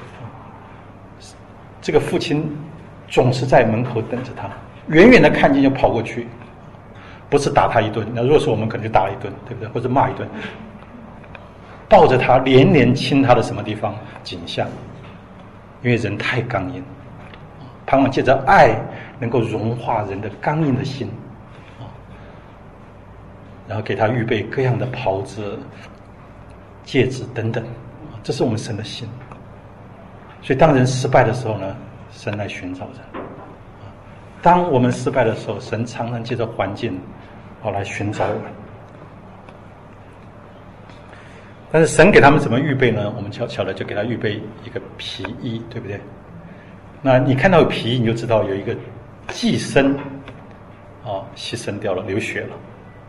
这个父亲总是在门口等着他，远远的看见就跑过去，不是打他一顿，那如果是我们可能就打一顿，对不对？或者骂一顿，抱着他连连亲他的什么地方？颈项。因为人太刚硬，盼望借着爱能够融化人的刚硬的心然后给他预备各样的袍子、戒指等等这是我们神的心。所以当人失败的时候呢，神来寻找人当我们失败的时候，神常常借着环境来寻找我们。但是神给他们怎么预备呢？我们悄悄的就给他预备一个皮衣，对不对？那你看到有皮衣，你就知道有一个寄生牺牲掉了，流血了，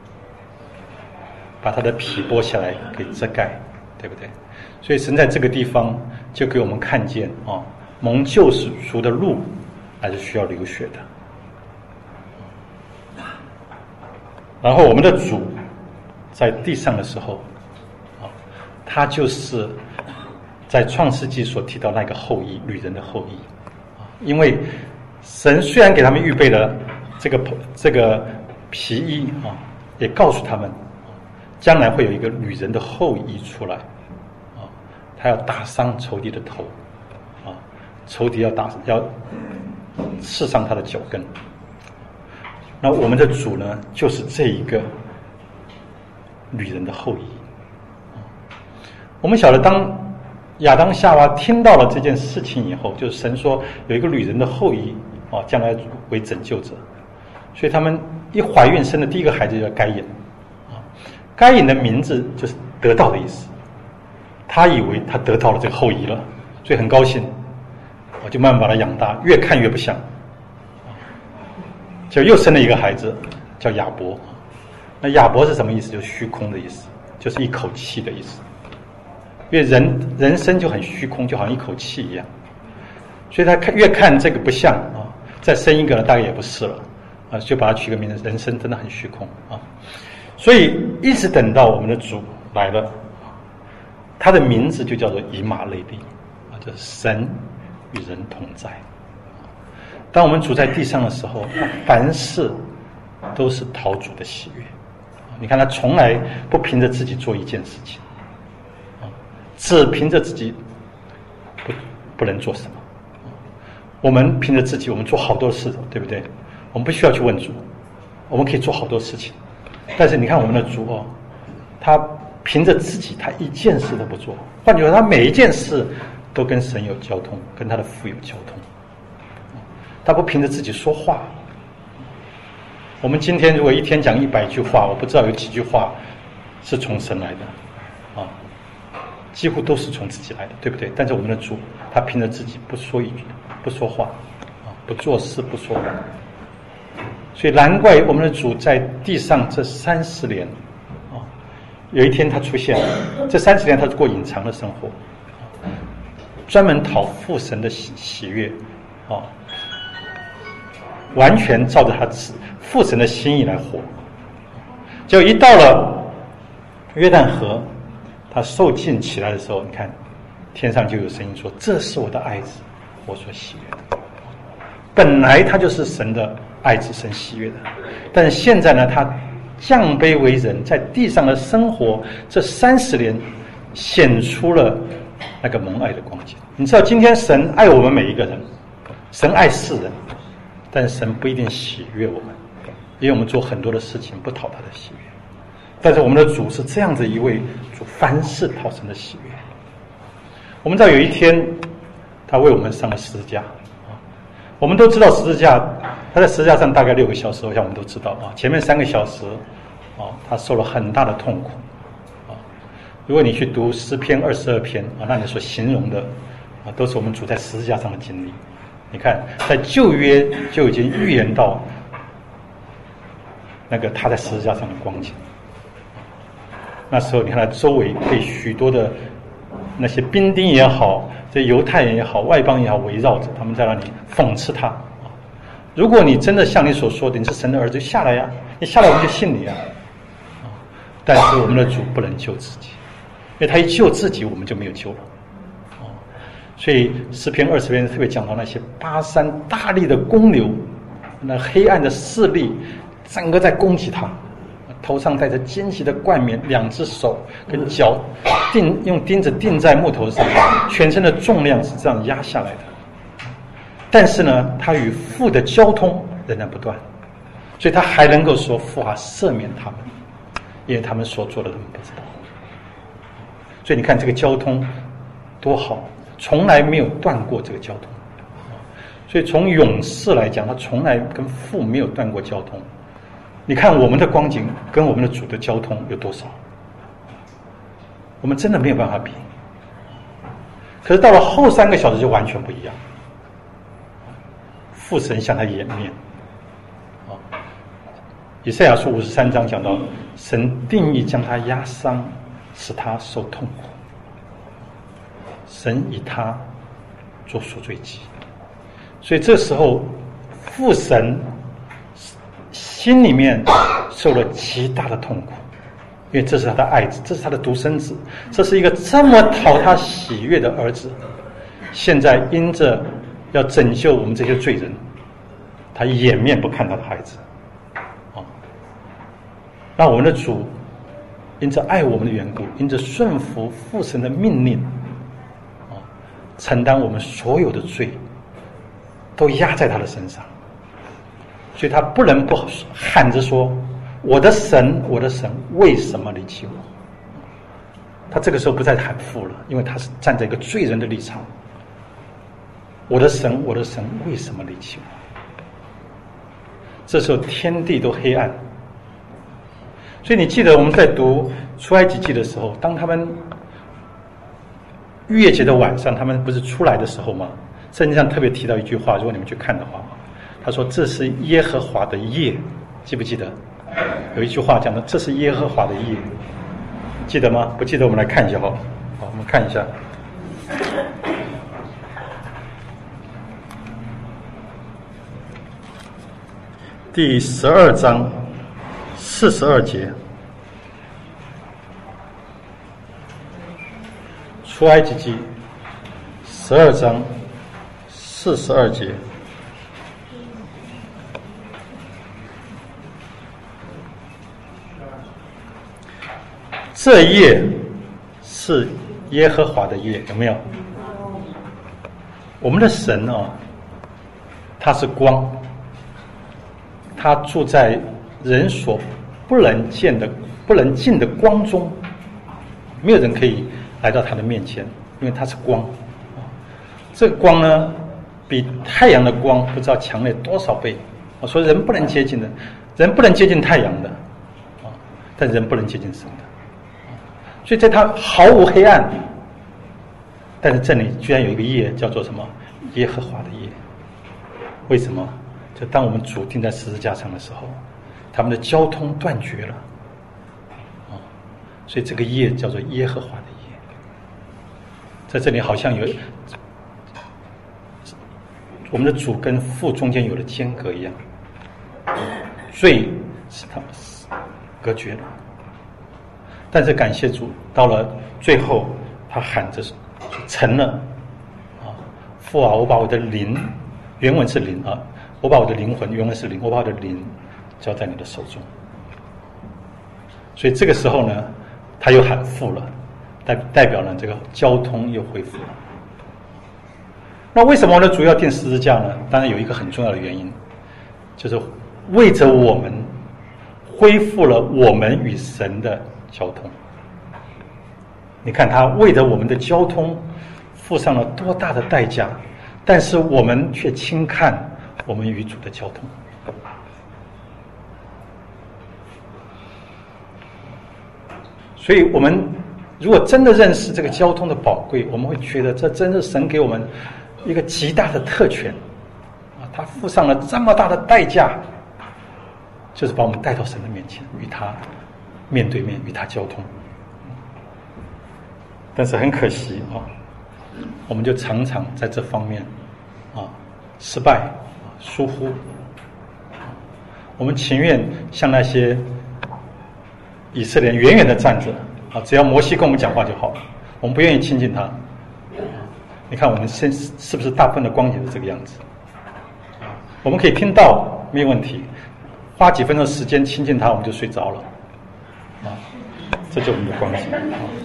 把他的皮剥下来给遮盖，对不对？所以神在这个地方就给我们看见蒙救赎的路还是需要流血的。然后我们的主在地上的时候他就是在创世纪所提到那个后裔，女人的后裔因为神虽然给他们预备了这个皮衣也告诉他们将来会有一个女人的后裔出来他要打伤仇敌的头仇敌要刺伤他的脚跟。那我们的主呢，就是这一个女人的后裔我们晓得当亚当夏娃听到了这件事情以后，就是神说有一个女人的后裔将来为拯救者，所以他们一怀孕生的第一个孩子叫该隐该隐的名字就是得到的意思，他以为他得到了这个后裔了，所以很高兴，我就慢慢把他养大，越看越不像，就又生了一个孩子叫亚伯。那亚伯是什么意思？就是虚空的意思，就是一口气的意思。因为人生就很虚空，就好像一口气一样，所以他越看这个不像啊，再生一个呢大概也不是了啊，就把他取个名字，人生真的很虚空啊。所以一直等到我们的主来了，他的名字就叫做以马内利啊，就是神与人同在。当我们主在地上的时候，他凡事都是讨主的喜悦。你看他从来不凭着自己做一件事情，只凭着自己不能做什么。我们凭着自己，我们做好多事，对不对？我们不需要去问主，我们可以做好多事情。但是你看我们的主哦，他凭着自己，他一件事都不做。换句话说，他每一件事都跟神有交通，跟他的父有交通。他不凭着自己说话。我们今天如果一天讲100句话，我不知道有几句话是从神来的啊，几乎都是从自己来的，对不对？但是我们的主，他凭着自己不说一句，不说话啊，不做事，不说话。所以难怪我们的主在地上这30年啊，有一天他出现了，这30年他过隐藏的生活，专门讨父神的喜悦啊，完全照着他父神的心意来活。结果一到了约旦河，他受浸起来的时候，你看天上就有声音说：“这是我的爱子，我所喜悦的。”本来他就是神的爱子，神喜悦的，但是现在呢，他降卑为人，在地上的生活这30年，显出了那个蒙爱的光景。你知道，今天神爱我们每一个人，神爱世人，但神不一定喜悦我们，因为我们做很多的事情不讨他的喜悦。但是我们的主是这样子一位主，凡事讨神的喜悦。我们知道有一天他为我们上了十字架，我们都知道十字架，他在十字架上大概6个小时，我想我们都知道啊。前面3个小时他受了很大的痛苦啊。如果你去读诗篇22篇啊，那你所形容的啊，都是我们主在十字架上的经历。你看，在旧约就已经预言到那个他在十字架上的光景。那时候你看他周围被许多的那些兵丁也好，这犹太人也好，外邦也好围绕着，他们在那里讽刺他。如果你真的像你所说的你是神的儿子，下来呀，你下来我们就信你啊。但是我们的主不能救自己，因为他一救自己，我们就没有救了。所以诗篇20篇特别讲到那些巴山大力的公牛，那黑暗的势力整个在攻击他，头上戴着尖细的冠冕，2只手跟脚用钉子钉在木头上，全身的重量是这样压下来的。但是呢，他与父的交通仍然不断，所以他还能够说：“父啊，赦免他们，因为他们所做的他们不知道。”所以你看这个交通多好，从来没有断过这个交通。所以从勇士来讲，他从来跟父没有断过交通。你看我们的光景跟我们的主的交通有多少？我们真的没有办法比。可是到了后3个小时就完全不一样。父神向他掩面。以赛亚书53章讲到，神定义将他压伤，使他受痛苦。神以他做赎罪祭。所以这时候父神心里面受了极大的痛苦，因为这是他的爱子，这是他的独生子，这是一个这么讨他喜悦的儿子，现在因着要拯救我们这些罪人，他掩面不看他的孩子那我们的主因着爱我们的缘故，因着顺服父神的命令承担我们所有的罪，都压在他的身上。所以他不能不喊着说：“我的神，我的神，为什么离弃我？”他这个时候不再喊父了，因为他是站在一个罪人的立场。我的神，我的神，为什么离弃我？这时候天地都黑暗， 所以你记得我们在读出埃及记的时候，当他们逾越节的晚上，他们不是出来的时候吗？圣经上特别提到一句话，如果你们去看的话，他说这是耶和华的夜，记不记得？有一句话讲的，这是耶和华的夜，记得吗？不记得我们来看一下好，我们看一下。第12章42节，出埃及记12章42节。这夜是耶和华的夜，有没有？我们的神他是光，他住在人所不能见的、不能进的光中，没有人可以来到他的面前，因为他是光。这个光呢，比太阳的光不知道强烈多少倍。我说人不能接近的，人不能接近太阳的，但人不能接近神的。所以在它毫无黑暗，但是这里居然有一个夜叫做什么？耶和华的夜。为什么？就当我们主钉在十字架上的时候，他们的交通断绝了，所以这个夜叫做耶和华的夜。在这里好像有我们的主跟父中间有了间隔一样，罪使他们隔绝了。但是感谢主，到了最后，他喊着成了，父啊，我把我的灵，原文是灵啊，我把我的灵魂，原文是灵，我把我的灵交在你的手中。所以这个时候呢，他又喊父了，代表了这个交通又恢复了。那为什么我们的主要钉十字架呢？当然有一个很重要的原因，就是为着我们恢复了我们与神的交通。你看他为着我们的交通付上了多大的代价，但是我们却轻看我们与主的交通。所以我们如果真的认识这个交通的宝贵，我们会觉得这真是神给我们一个极大的特权他付上了这么大的代价，就是把我们带到神的面前，与他面对面，与他交通。但是很可惜我们就常常在这方面失败疏忽。我们情愿像那些以色列人远远的站着只要摩西跟我们讲话就好了，我们不愿意亲近他。你看我们是不是大部分的光景是这个样子？我们可以听到没有问题，花几分钟时间亲近他，我们就睡着了这就是我们的光景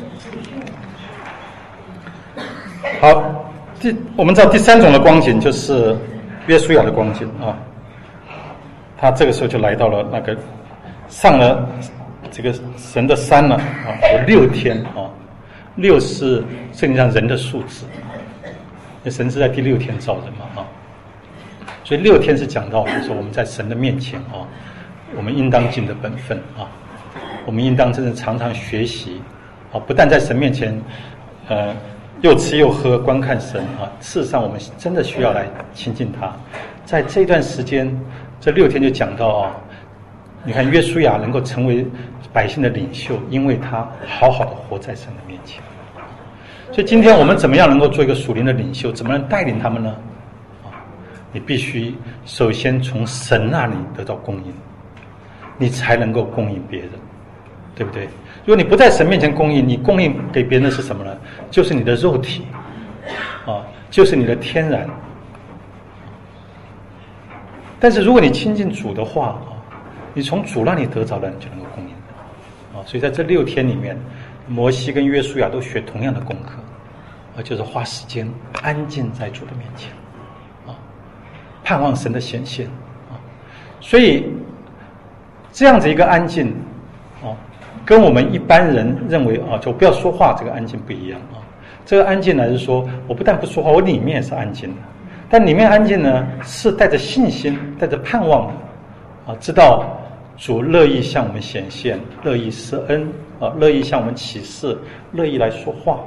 好，我们知道第三种的光景就是约书亚的光景他这个时候就来到了那个上了这个神的山了有6天6是圣经上人的数字，神是在第6天造人嘛所以6天是讲到就是说我们在神的面前我们应当尽的本分我们应当真的常常学习不但在神面前又吃又喝观看神事实上我们真的需要来亲近他。在这段时间这6天就讲到你看约书亚能够成为百姓的领袖，因为他好好的活在神的面前。所以今天我们怎么样能够做一个属灵的领袖，怎么样带领他们呢你必须首先从神那里得到供应，你才能够供应别人，对不对？如果你不在神面前供应，你供应给别人的是什么呢？就是你的肉体就是你的天然。但是如果你亲近主的话你从主那里得着的，你就能够供应所以在这6天里面，摩西跟约书亚都学同样的功课就是花时间安静在主的面前盼望神的显现所以这样子一个安静跟我们一般人认为就不要说话这个安静不一样这个安静呢是说我不但不说话，我里面是安静的，但里面安静呢是带着信心带着盼望的知道主乐意向我们显现，乐意施恩啊，乐意向我们启示，乐意来说话。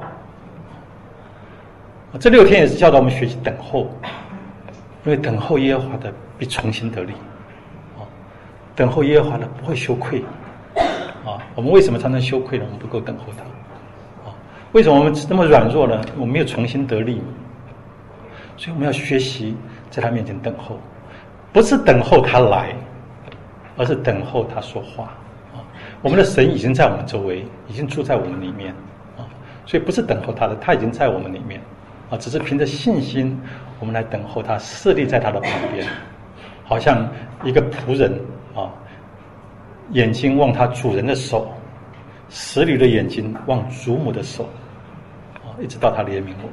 这6天也是教导我们学习等候，因为等候耶和华的必重新得力啊，等候耶和华的不会羞愧啊。我们为什么常常羞愧呢？我们不够等候他啊。为什么我们那么软弱呢？我们没有重新得力，所以我们要学习在他面前等候，不是等候他来，而是等候他说话啊。我们的神已经在我们周围，已经住在我们里面啊，所以不是等候他的，他已经在我们里面啊，只是凭着信心，我们来等候他，侍立在他的旁边，好像一个仆人啊，眼睛望他主人的手，使女的眼睛望主母的手啊，一直到他怜悯我们。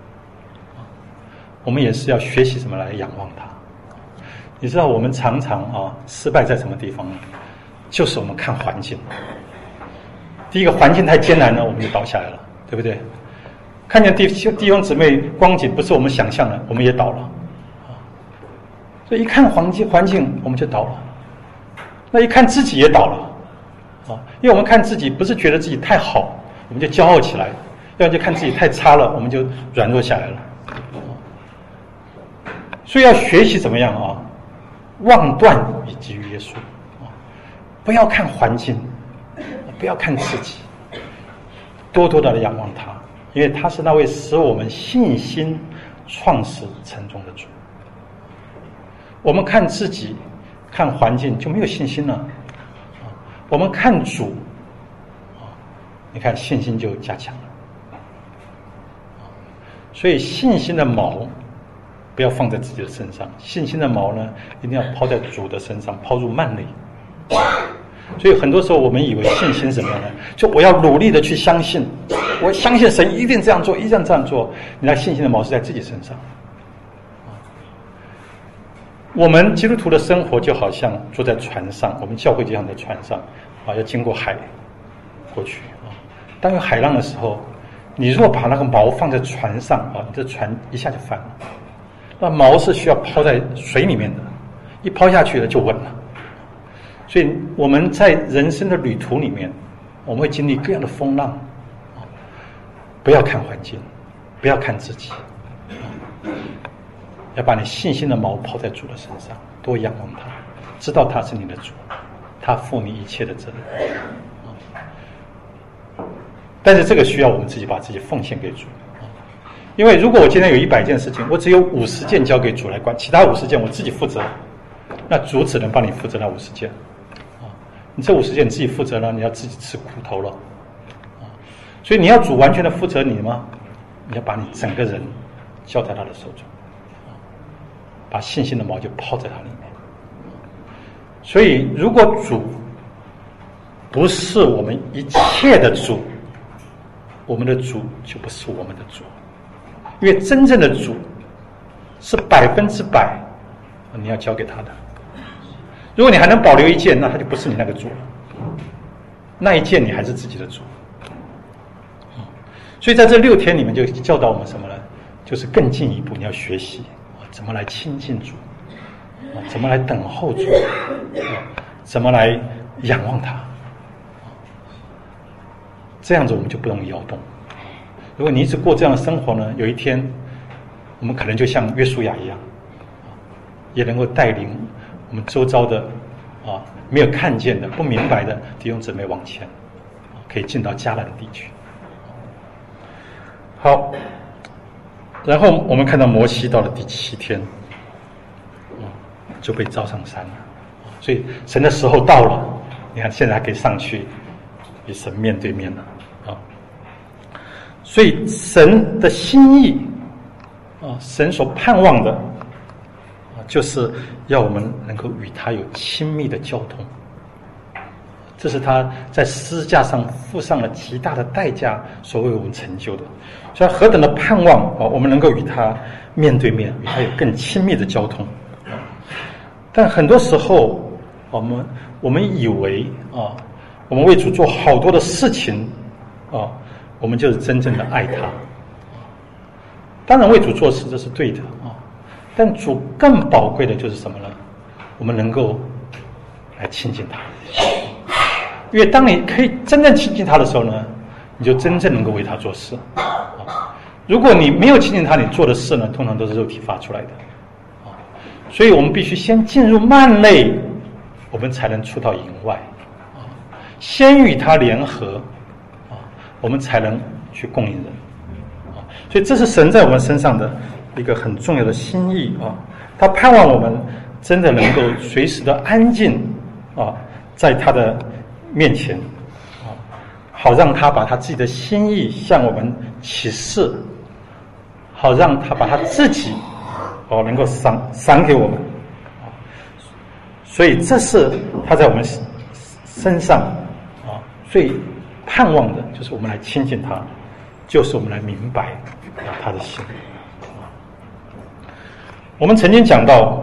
我们也是要学习什么来仰望他。你知道我们常常啊失败在什么地方呢？就是我们看环境。第一个环境太艰难了，我们就倒下来了，对不对？看见弟兄姊妹光景不是我们想象的，我们也倒了。所以一看环境我们就倒了。那一看自己也倒了啊，因为我们看自己不是觉得自己太好，我们就骄傲起来；要就看自己太差了，我们就软弱下来了。所以要学习怎么样啊？望断以基于耶稣啊，不要看环境，不要看自己，多多的仰望他，因为他是那位使我们信心创始成终的主。我们看自己、看环境就没有信心了啊。我们看主啊，你看信心就加强了。所以信心的锚不要放在自己的身上，信心的锚呢，一定要抛在主的身上，抛入幔内。所以很多时候我们以为信心什么样呢？就我要努力的去相信，我相信神一定这样做，一定这样做。你那信心的锚是在自己身上。我们基督徒的生活就好像坐在船上，我们教会就像在船上啊，要经过海过去啊。当有海浪的时候，你若把那个锚放在船上啊，你这船一下就翻了。那锚是需要抛在水里面的，一抛下去了就稳了。所以我们在人生的旅途里面，我们会经历各样的风浪，不要看环境，不要看自己，要把你信心的锚抛在主的身上，多仰望他，知道他是你的主，他负你一切的责任。但是这个需要我们自己把自己奉献给主。因为如果我今天有100件事情，我只有50件交给主来管，其他50件我自己负责，那主只能帮你负责那50件啊。你这50件你自己负责了，你要自己吃苦头了啊。所以你要主完全的负责你吗？你要把你整个人交在他的手中啊，把信心的锚就抛在他里面。所以如果主不是我们一切的主，我们的主就不是我们的主。因为真正的主是100%你要交给他的。如果你还能保留一件，那他就不是你那个主了，那一件你还是自己的主。所以在这6天里面就教导我们什么呢？就是更进一步你要学习怎么来亲近主，怎么来等候主，怎么来仰望他，这样子我们就不容易摇动。如果你一直过这样的生活呢，有一天我们可能就像约书亚一样，也能够带领我们周遭的没有看见的、不明白的弟兄姊妹往前，可以进到迦南地区。好，然后我们看到摩西到了第7天，就被召上山了。所以神的时候到了，你看现在还可以上去与神面对面了。所以神的心意神所盼望的就是要我们能够与他有亲密的交通，这是他在十字架上付上了极大的代价所为我们成就的。所以何等的盼望我们能够与他面对面，与他有更亲密的交通。但很多时候我们以为我们为主做好多的事情我们就是真正的爱他。当然为主做事这是对的但主更宝贵的就是什么呢？我们能够来亲近他。因为当你可以真正亲近他的时候呢，你就真正能够为他做事。如果你没有亲近他，你做的事呢，通常都是肉体发出来的。所以我们必须先进入幔内，我们才能出到营外。先与他联合，我们才能去供应人。所以这是神在我们身上的一个很重要的心意啊！他盼望我们真的能够随时的安静啊，在他的面前啊，好让他把他自己的心意向我们启示，好让他把他自己能够赏给我们啊。所以这是他在我们身上啊最盼望的，就是我们来亲近他，就是我们来明白他的心。我们曾经讲到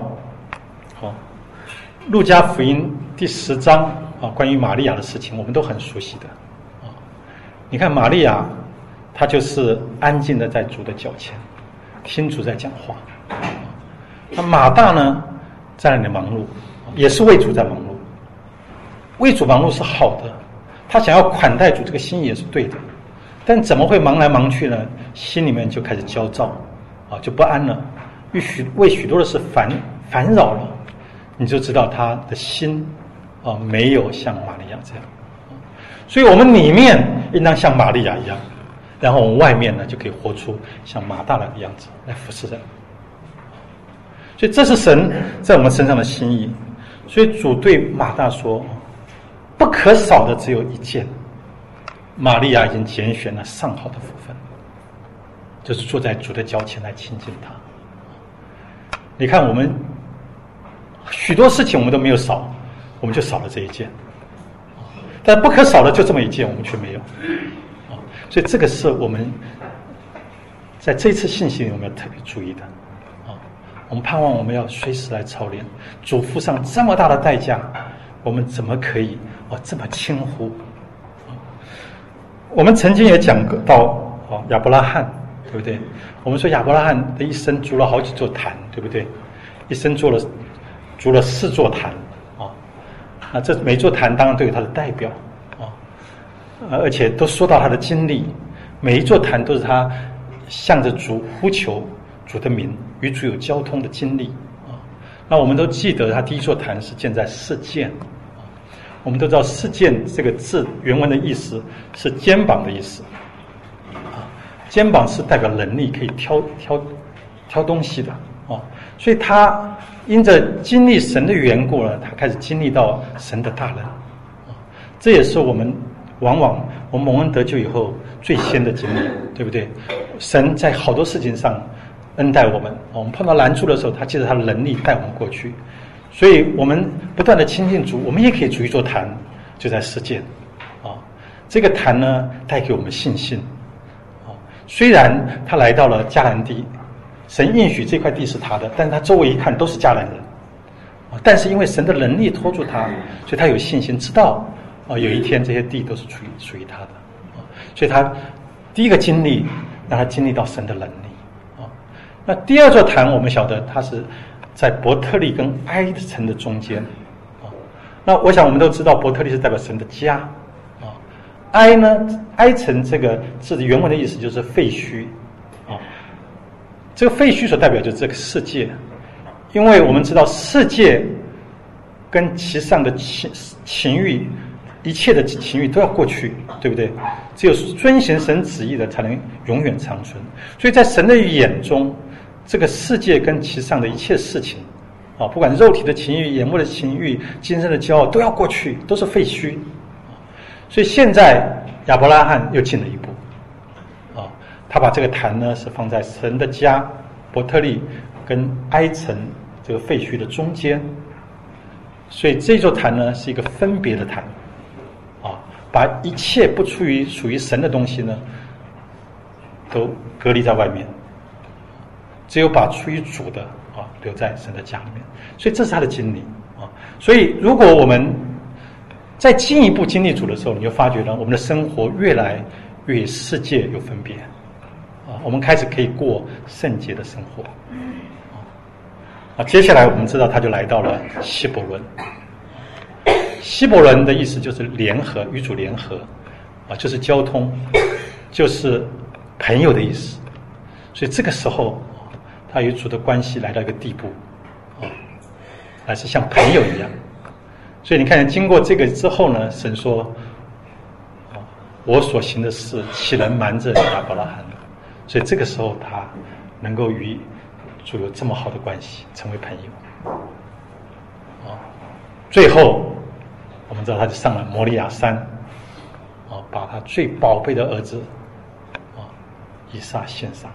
路加福音第10章关于玛利亚的事情，我们都很熟悉的你看玛利亚，她就是安静的在主的脚前听主在讲话。那马大呢，在那里忙碌，也是为主在忙碌。为主忙碌是好的，他想要款待主，这个心也是对的。但怎么会忙来忙去呢？心里面就开始焦躁就不安了，为许多的事烦扰了。你就知道他的心没有像玛利亚这样。所以我们里面应当像玛利亚一样，然后我们外面呢就可以活出像马大的样子来服侍人。所以这是神在我们身上的心意。所以主对马大说，不可少的只有一件，玛利亚已经拣选了上好的福分，就是坐在主的脚前来亲近他。你看我们许多事情我们都没有少，我们就少了这一件，但不可少的就这么一件我们却没有。所以这个是我们在这一次信息里我们要特别注意的。我们盼望我们要随时来操练，主付上这么大的代价，我们怎么可以这么轻忽？我们曾经也讲到亚伯拉罕，对不对？我们说亚伯拉罕的一生筑了好几座坛，对不对？一生筑了4座坛那这每座坛当然都有他的代表而且都说到他的经历，每一座坛都是他向着主呼求主的名，与主有交通的经历那我们都记得他第一座坛是建在示剑我们都知道示剑这个字原文的意思是肩膀的意思肩膀是代表能力，可以挑东西的所以他因着经历神的缘故呢，他开始经历到神的大能这也是我们往往我们蒙恩得救以后最先的经历，对不对？神在好多事情上恩待我们碰到难处的时候，他借着他的能力带我们过去。所以我们不断的亲近主，我们也可以筑一座坛，就在示剑这个坛呢带给我们信心虽然他来到了迦南地，神应许这块地是他的，但是他周围一看都是迦南人但是因为神的能力托住他，所以他有信心知道有一天这些地都是属于他的所以他第一个经历让他经历到神的能力那第二座坛我们晓得它是在伯特利跟埃城的中间那我想我们都知道伯特利是代表神的家埃城这个字的原文的意思就是废墟这个废墟所代表就是这个世界，因为我们知道世界跟其上的情欲，一切的情欲都要过去，对不对？只有遵行神旨意的才能永远长存。所以在神的眼中，这个世界跟其上的一切事情不管肉体的情欲、眼目的情欲、今生的骄傲都要过去，都是废墟所以现在亚伯拉罕又进了一步他把这个坛呢是放在神的家伯特利跟埃城这个废墟的中间，所以这座坛呢是一个分别的坛把一切不属于神的东西呢都隔离在外面，只有把出于主的留在神的家里面。所以这是他的经历所以如果我们再进一步经历主的时候，你就发觉呢我们的生活越来越与世界有分别我们开始可以过圣洁的生活接下来我们知道他就来到了希伯伦希伯伦的意思就是联合，与主联合啊，就是交通，就是朋友的意思。所以这个时候他与主的关系来到一个地步啊，还是像朋友一样。所以你看经过这个之后呢，神说我所行的事岂能瞒着亚伯拉罕呢？所以这个时候他能够与主有这么好的关系，成为朋友最后我们知道他就上了摩利亚山把他最宝贝的儿子以撒献上。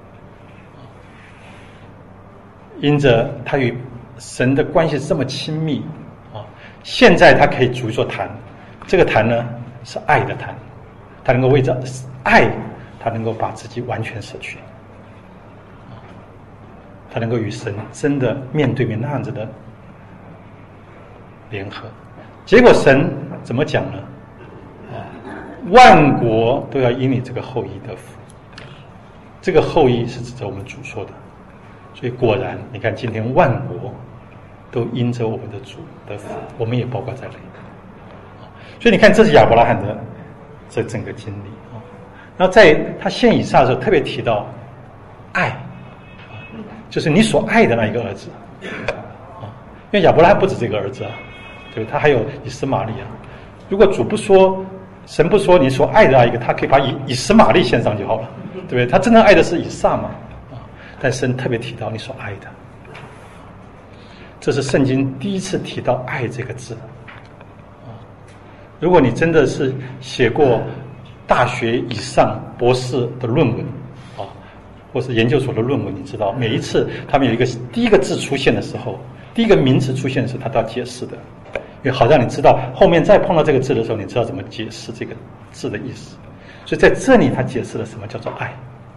因着他与神的关系这么亲密现在他可以组一座坛，这个坛呢是爱的坛，他能够为着爱，他能够把自己完全舍去，他能够与神真的面对面那样子的联合。结果神怎么讲呢？万国都要因你这个后裔得福。这个后裔是指着我们主说的，所以果然你看今天万国都因着我们的主得福，我们也包括在内。所以你看这是亚伯拉罕的这整个经历然后在他献以撒的时候特别提到爱就是你所爱的那一个儿子因为亚伯拉罕不止这个儿子对吧？他还有以实玛利如果主不说，神不说你所爱的那一个，他可以把以实玛利献上就好了，对不对？他真正爱的是以撒嘛但神特别提到你所爱的，这是圣经第一次提到爱这个字如果你真的是写过大学以上博士的论文或是研究所的论文，你知道每一次他们有一个第一个字出现的时候，第一个名词出现的时候，他都要解释的，因为好让你知道后面再碰到这个字的时候，你知道怎么解释这个字的意思。所以在这里他解释了什么叫做爱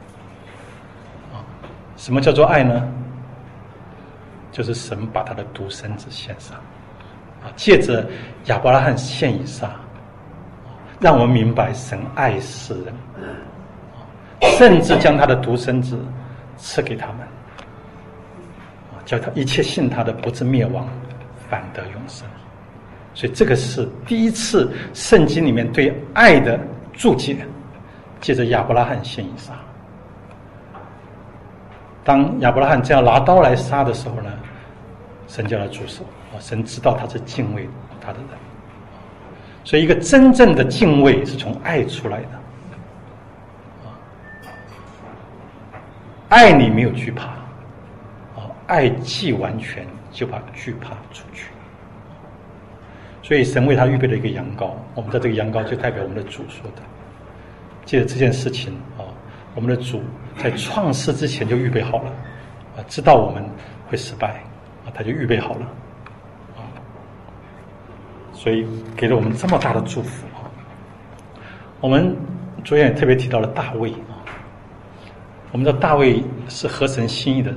什么叫做爱呢？就是神把他的独生子献上借着亚伯拉罕献以撒让我们明白神爱世人甚至将他的独生子赐给他们叫他一切信他的不至灭亡反得永生。所以这个是第一次圣经里面对爱的注解，借着亚伯拉罕献以撒。当亚伯拉罕这样拿刀来杀的时候呢，神叫他住手神知道他是敬畏他的人，所以一个真正的敬畏是从爱出来的爱你没有惧怕爱既完全就把惧怕除去。所以神为他预备了一个羊羔，我们的这个羊羔就代表我们的主说的。借着这件事情我们的主在创世之前就预备好了知道我们会失败他就预备好了所以给了我们这么大的祝福我们昨天也特别提到了大卫我们知道大卫是合神心意的人，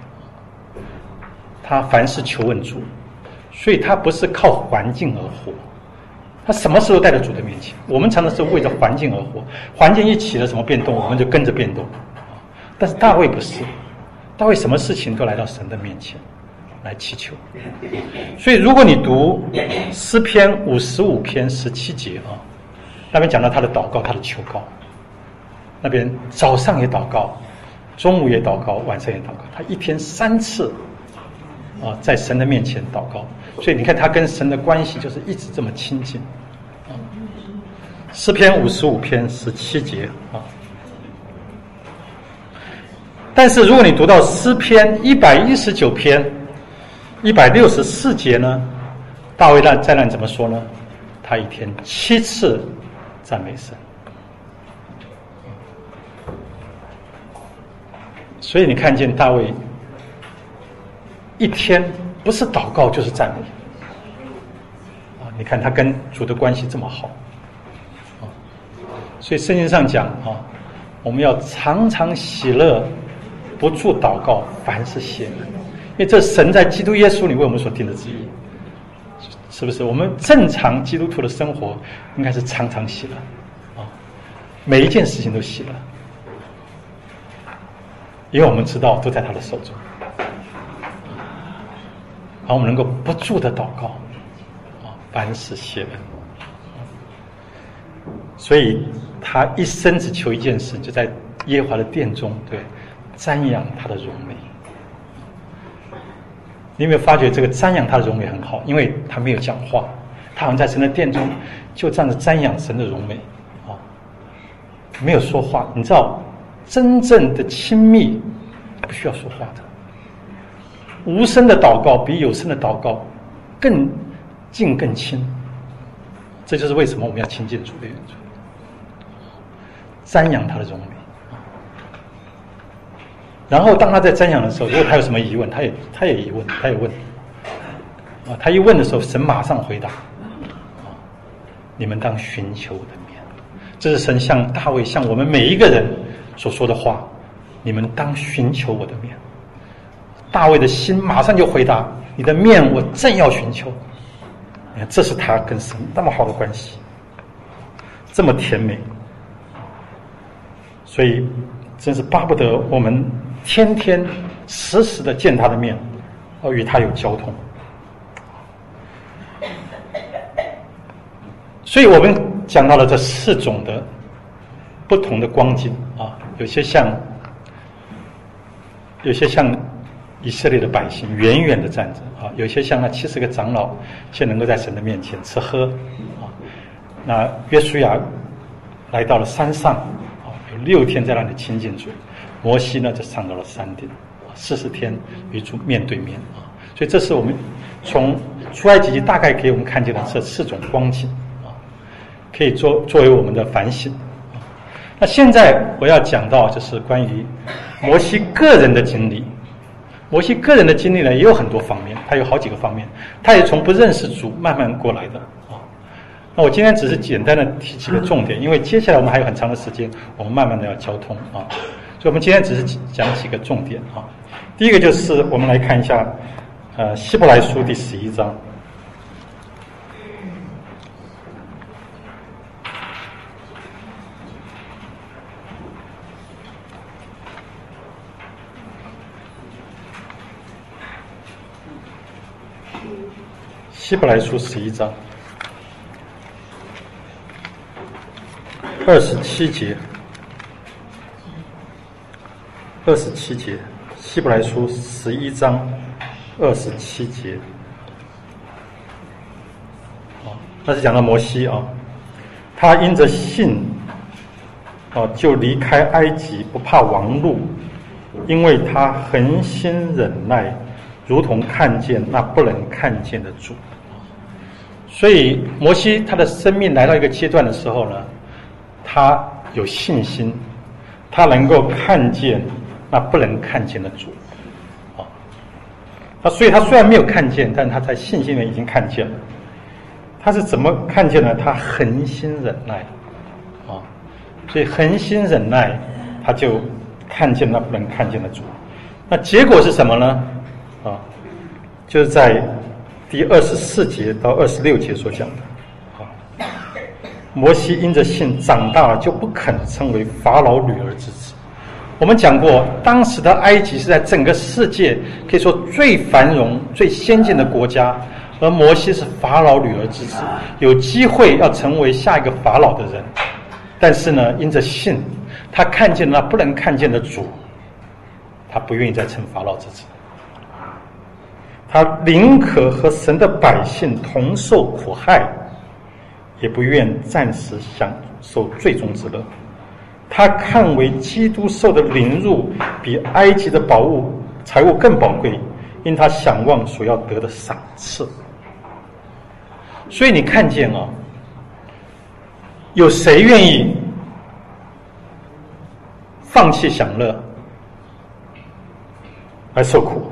他凡事求问主，所以他不是靠环境而活，他什么时候带到主的面前。我们常常是为着环境而活，环境一起了什么变动我们就跟着变动，但是大卫不是，大卫什么事情都来到神的面前来祈求。所以如果你读诗篇55篇17节那边讲到他的祷告，他的求告，那边早上也祷告，中午也祷告，晚上也祷告，他一天3次在神的面前祷告。所以你看他跟神的关系就是一直这么亲近诗篇55篇17节但是如果你读到诗篇119篇164节呢，大卫在那怎么说呢？他一天7次赞美神。所以你看见大卫一天不是祷告就是赞美你看他跟主的关系这么好所以圣经上讲我们要常常喜乐，不住祷告，凡事谢恩，因为这是神在基督耶稣里为我们所定的旨意，是不是？我们正常基督徒的生活应该是常常喜乐每一件事情都喜乐，因为我们知道都在他的手中，然后我们能够不住的祷告凡事谢恩。所以他一生只求一件事，就在耶和华的殿中，对，瞻仰他的荣美。你有没有发觉这个瞻仰他的荣美很好？因为他没有讲话，他好像在神的殿中就这样子瞻仰神的荣美啊，没有说话。你知道，真正的亲密不需要说话的，无声的祷告比有声的祷告更近更亲。这就是为什么我们要亲近主的原因。瞻仰他的荣美，然后当他在瞻仰的时候，如果他有什么疑问，他也疑问，他也问，啊，他一问的时候，神马上回答，啊，你们当寻求我的面，这是神向大卫向我们每一个人所说的话，你们当寻求我的面。大卫的心马上就回答，你的面我正要寻求。你看，这是他跟神那么好的关系，这么甜美。所以真是巴不得我们天天时时的见他的面，与他有交通。所以我们讲到了这4种的不同的光景啊，有些像以色列的百姓远远的站着啊，有些像那70个长老现在能够在神的面前吃喝啊。那约书亚来到了山上，有6天在那里亲近主，摩西呢就上到了山顶，40天与主面对面啊。所以这是我们从出埃及记大概给我们看见的这4种光景啊，可以作为我们的反省啊。那现在我要讲到就是关于摩西个人的经历。摩西个人的经历呢也有很多方面，他有好几个方面，他也从不认识主慢慢过来的啊。那我今天只是简单的提几个重点，因为接下来我们还有很长的时间，我们慢慢的要交通啊，所以我们今天只是讲几个重点啊。第一个就是我们来看一下希伯来书第11章。希伯来书11章27节，27节，希伯来书11章27节，那是讲到摩西啊，他因着信就离开埃及，不怕王怒，因为他恒心忍耐，如同看见那不能看见的主。所以摩西他的生命来到一个阶段的时候呢，他有信心，他能够看见那不能看见的主所以他虽然没有看见，但他在信心里已经看见了。他是怎么看见呢？他恒心忍耐所以恒心忍耐，他就看见那不能看见的主。那结果是什么呢？就是在第24节到26节所讲的摩西因着信长大了，就不肯称为法老女儿之子。我们讲过，当时的埃及是在整个世界可以说最繁荣最先进的国家，而摩西是法老女儿之子，有机会要成为下一个法老的人。但是呢，因着信，他看见了那不能看见的主，他不愿意再称法老之子，他宁可和神的百姓同受苦害，也不愿暂时享受最终之乐。他看为基督受的凌辱比埃及的宝物财物更宝贵，因他想望所要得的赏赐。所以你看见有谁愿意放弃享乐而受苦？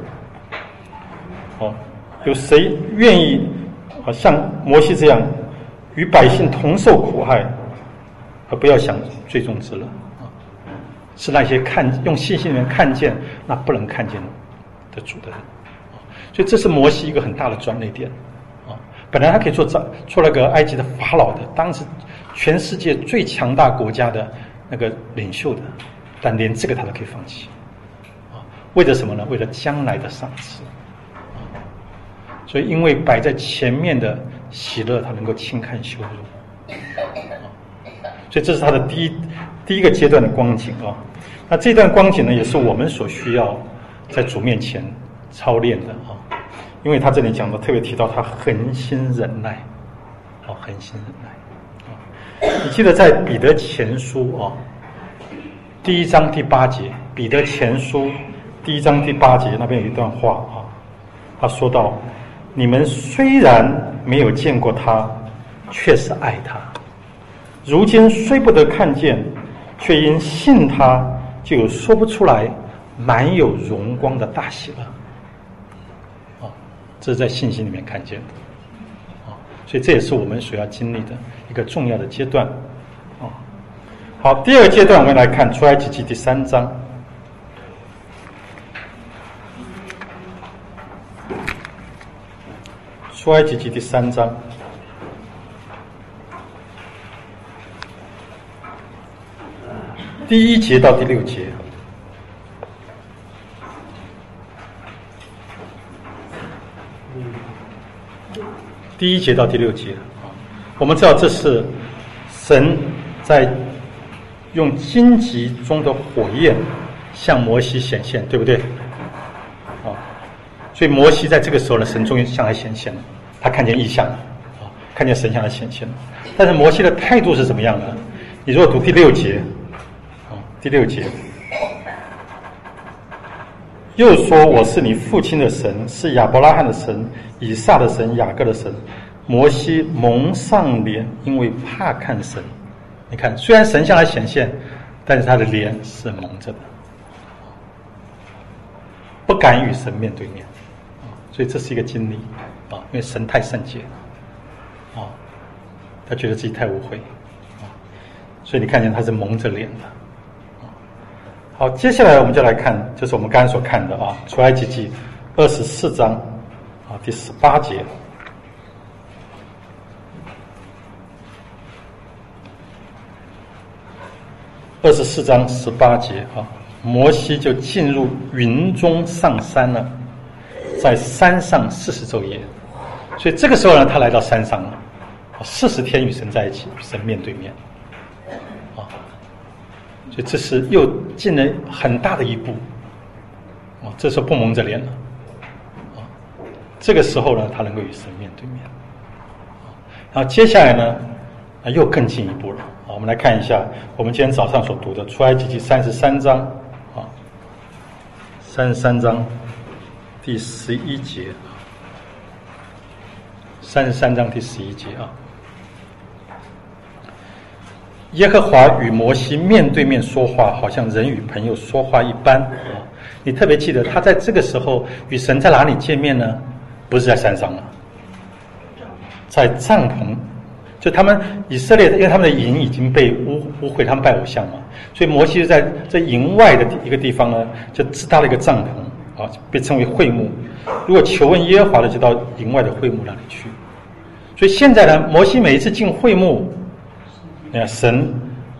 有谁愿意像摩西这样与百姓同受苦害，而不要享最终之乐是那些用信心里面看见那不能看见的主的人。所以这是摩西一个很大的转捩点本来他可以做那个埃及的法老的，当时全世界最强大国家的那个领袖的，但连这个他都可以放弃为了什么呢？为了将来的赏赐所以因为摆在前面的喜乐，他能够轻看羞辱。所以这是他的第一个阶段的光景啊。那这段光景呢，也是我们所需要在主面前操练的啊。因为他这里讲的特别提到他恒心忍耐，恒心忍耐。你记得在彼得前书第1章第8节，彼得前书第1章第8节那边有一段话啊，他说到：你们虽然没有见过他，却是爱他；如今虽不得看见，却因信他，就有说不出来满有荣光的大喜乐。这是在信心里面看见的所以这也是我们所要经历的一个重要的阶段好，第二个阶段我们来看出埃及记第3章。出埃及记第3章第1节到第6节。第1节到第6节，我们知道这是神在用荆棘中的火焰向摩西显现，对不对？所以摩西在这个时候呢，神终于向他显现了，他看见异象了，看见神向他显现了。但是摩西的态度是怎么样的？你如果读第6节，第6节，又说我是你父亲的神，是亚伯拉罕的神，以撒的神，雅各的神。摩西蒙上脸，因为怕看神。你看，虽然神向他显现，但是他的脸是蒙着的，不敢与神面对面所以这是一个经历因为神太圣洁他觉得自己太污秽所以你看见他是蒙着脸的好，接下来我们就来看，就是我们刚才所看的出埃及记24章第18节。24章18节摩西就进入云中上山了，在山上40昼夜。所以这个时候呢，他来到山上了，40天与神在一起，与神面对面所以这是又进了很大的一步这时候不蒙着脸了这个时候呢，他能够与神面对面然后接下来呢又更进一步了我们来看一下我们今天早上所读的出埃及记33章33章第11节33章第11节耶和华与摩西面对面说话，好像人与朋友说话一般你特别记得他在这个时候与神在哪里见面呢？不是在山上了，在帐篷。就他们以色列，因为他们的营已经被污秽，他们拜偶像嘛，所以摩西就在这营外的一个地方呢，就支搭了一个帐篷被称为会幕。如果求问耶和华的，就到营外的会幕那里去。所以现在呢，摩西每一次进会幕，神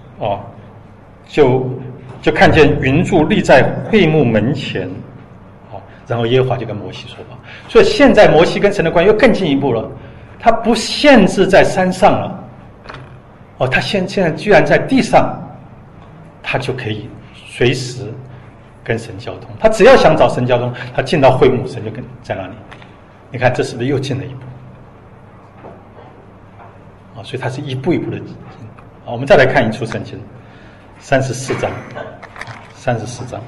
就看见云柱立在会幕门前然后耶和华就跟摩西说话。所以现在摩西跟神的关系又更进一步了。他不限制在山上了他现在居然在地上，他就可以随时跟神交通。他只要想找神交通，他进到会幕，神就在那里。你看这是不是又进了一步所以他是一步一步的我们再来看一处圣经34章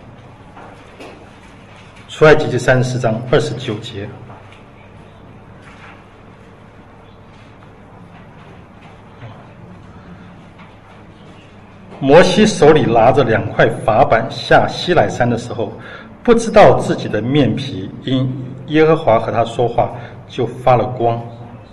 出埃及记34章29节。摩西手里拿着2块法板下西乃山的时候，不知道自己的面皮因耶和华和他说话就发了光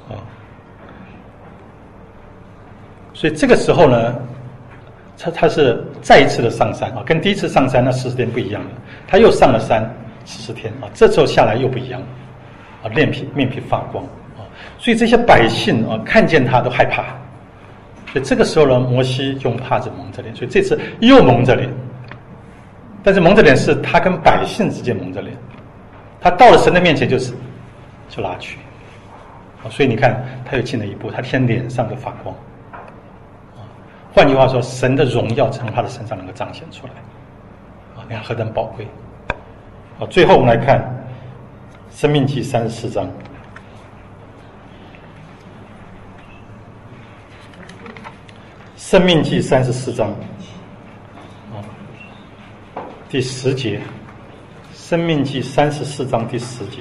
所以这个时候呢，他是再一次的上山跟第一次上山那40天不一样了，他又上了山40天这时候下来又不一样了面皮发光所以这些百姓看见他都害怕。所以这个时候呢，摩西用帕子蒙着脸，所以这次又蒙着脸，但是蒙着脸是他跟百姓之间蒙着脸，他到了神的面前就拿去所以你看他又进了一步，他天脸上的发光。换句话说，神的荣耀从他的身上能够彰显出来。你看何等宝贵。最后我们来看申命记34章。申命记34章第10节，申命记34章第10节。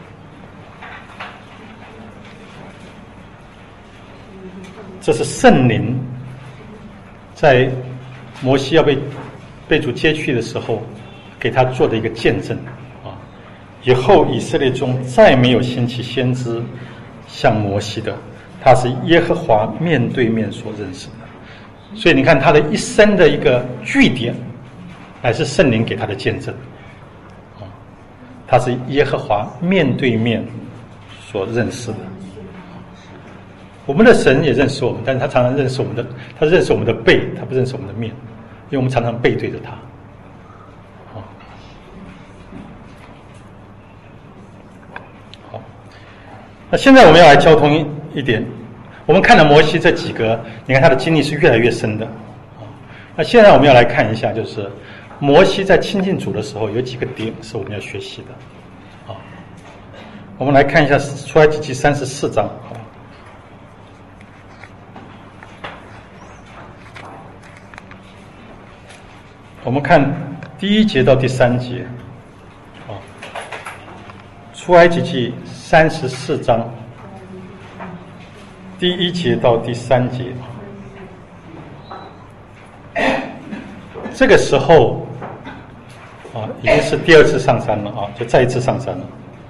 这是圣灵在摩西要被主接去的时候给他做的一个见证以后以色列中再没有兴起先知像摩西的，他是耶和华面对面所认识的。所以你看他的一生的一个据点乃是圣灵给他的见证他是耶和华面对面所认识的。我们的神也认识我们，但是他常常认识我们的，他认识我们的背，他不认识我们的面，因为我们常常背对着他。好，那现在我们要来交通一点，我们看了摩西这几个，你看他的经历是越来越深的。那现在我们要来看一下，就是摩西在亲近主的时候有几个点是我们要学习的。我们来看一下出埃及记34章。我们看第1节到第3节，出埃及记34章第1节到第3节。这个时候已经是第2次上山了就再一次上山了。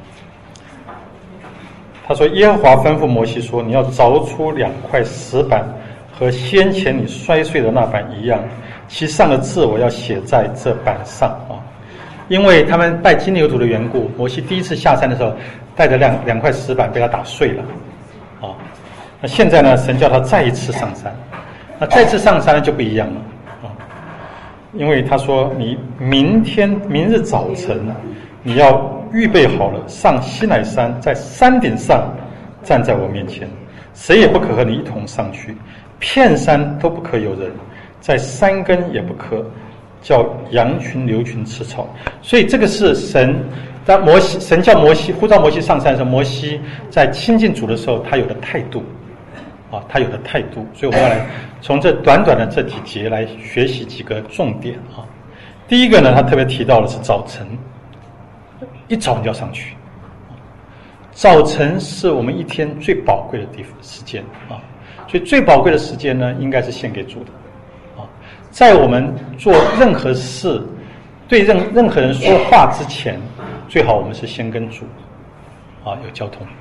他说：“耶和华吩咐摩西说，你要凿出2块石板，和先前你摔碎的那板一样。”其上的字我要写在这板上因为他们拜金牛犊的缘故，摩西第一次下山的时候带着两块石板被他打碎了那现在呢，神叫他再一次上山，那再次上山就不一样了因为他说你明日早晨你要预备好了，上西乃山，在山顶上站在我面前，谁也不可和你一同上去，遍山都不可有人，在山根也不可叫羊群牛群吃草。所以这个是神叫摩西呼召摩西上山的时候，摩西在亲近主的时候他有的态度他有的态度。所以我们要来从这短短的这几节来学习几个重点第一个呢，他特别提到的是早晨，一早你就要上去。早晨是我们一天最宝贵的时间所以最宝贵的时间呢，应该是献给主的在我们做任何事对任何人说话之前，最好我们是先跟主有交通。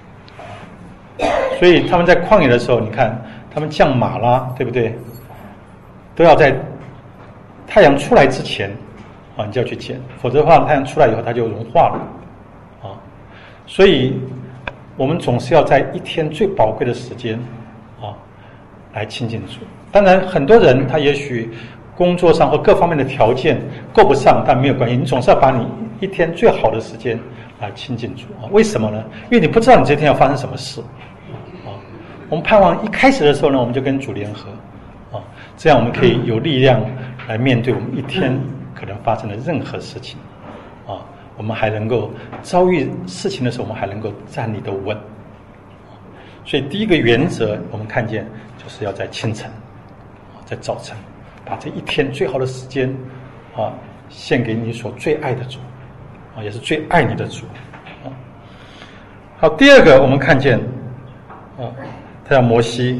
所以他们在旷野的时候，你看他们降马拉，对不对？都要在太阳出来之前你就要去捡，否则的话太阳出来以后它就融化了所以我们总是要在一天最宝贵的时间来亲近主。当然很多人他也许工作上或各方面的条件够不上，但没有关系，你总是要把你一天最好的时间来亲近主为什么呢？因为你不知道你这天要发生什么事我们盼望一开始的时候呢，我们就跟主联合这样我们可以有力量来面对我们一天可能发生的任何事情我们还能够遭遇事情的时候，我们还能够站立得稳所以第一个原则我们看见就是要在清晨在早晨把这一天最好的时间献给你所最爱的主也是最爱你的主好，第二个我们看见他要摩西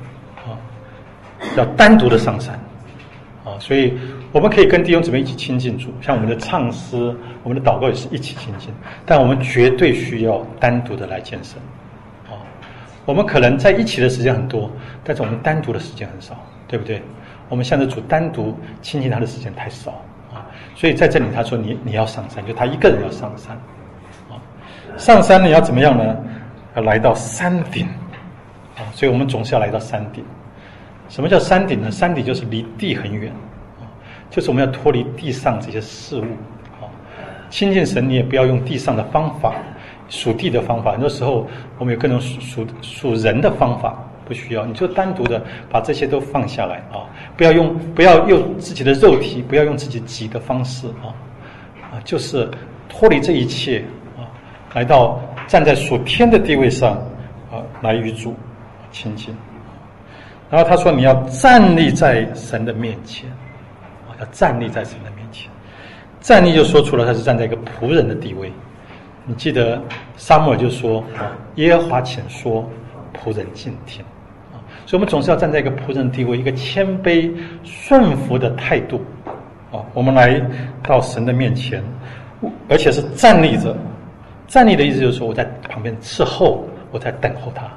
要单独的上山所以我们可以跟弟兄姊妹一起亲近主，像我们的唱诗我们的祷告也是一起亲近，但我们绝对需要单独的来见神我们可能在一起的时间很多，但是我们单独的时间很少，对不对？我们向着主单独亲近他的时间太少所以在这里他说你要上山，就他一个人要上山上山你要怎么样呢？要来到山顶所以我们总是要来到山顶。什么叫山顶呢？山顶就是离地很远就是我们要脱离地上这些事物亲近神，你也不要用地上的方法， 属地的方法，很多时候我们有各种属人的方法，不需要，你就单独的把这些都放下来啊，不要用自己的肉体，不要用自己己的方式就是脱离这一切来到站在属天的地位上来与主亲近。然后他说你要站立在神的面前要站立在神的面前。站立就说出了他是站在一个仆人的地位。你记得撒母耳就说耶和华请说，仆人静听所以我们总是要站在一个仆人的地位，一个谦卑顺服的态度我们来到神的面前，而且是站立着。站立的意思就是说我在旁边伺候，我在等候他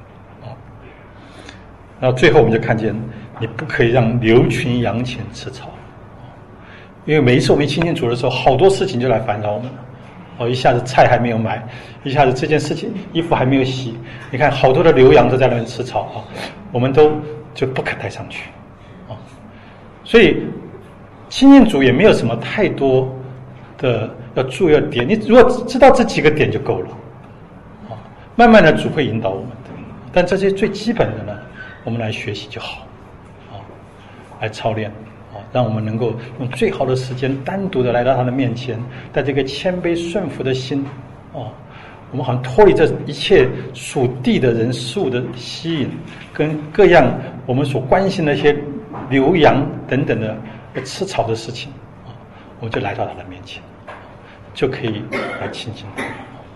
然后最后我们就看见你不可以让牛群羊前吃草因为每一次我们亲近主的时候，好多事情就来烦扰我们一下子菜还没有买，一下子这件事情衣服还没有洗，你看好多的牛羊都在那边吃草我们都就不肯带上去所以亲近主也没有什么太多的要注意的点，你如果知道这几个点就够了慢慢的主会引导我们的，但这些最基本的呢，我们来学习就好来操练让我们能够用最好的时间单独的来到他的面前，带这个谦卑顺服的心我们好像脱离这一切属地的人事物的吸引，跟各样我们所关心的一些牛羊等等的吃草的事情我们就来到他的面前，就可以来亲近他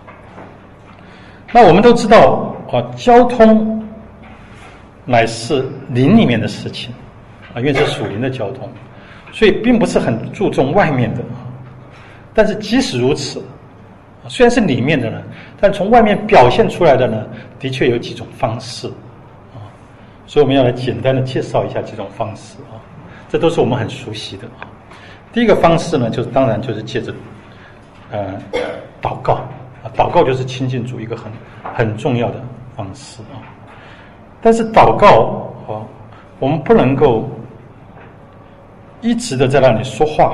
那我们都知道交通乃是灵里面的事情因为是属灵的交通，所以并不是很注重外面的但是即使如此，虽然是里面的呢，但从外面表现出来的呢，的确有几种方式所以我们要来简单的介绍一下几种方式这都是我们很熟悉的第一个方式呢，当然就是借着祷告祷告就是亲近主一个很重要的方式但是祷告我们不能够一直的在那里说话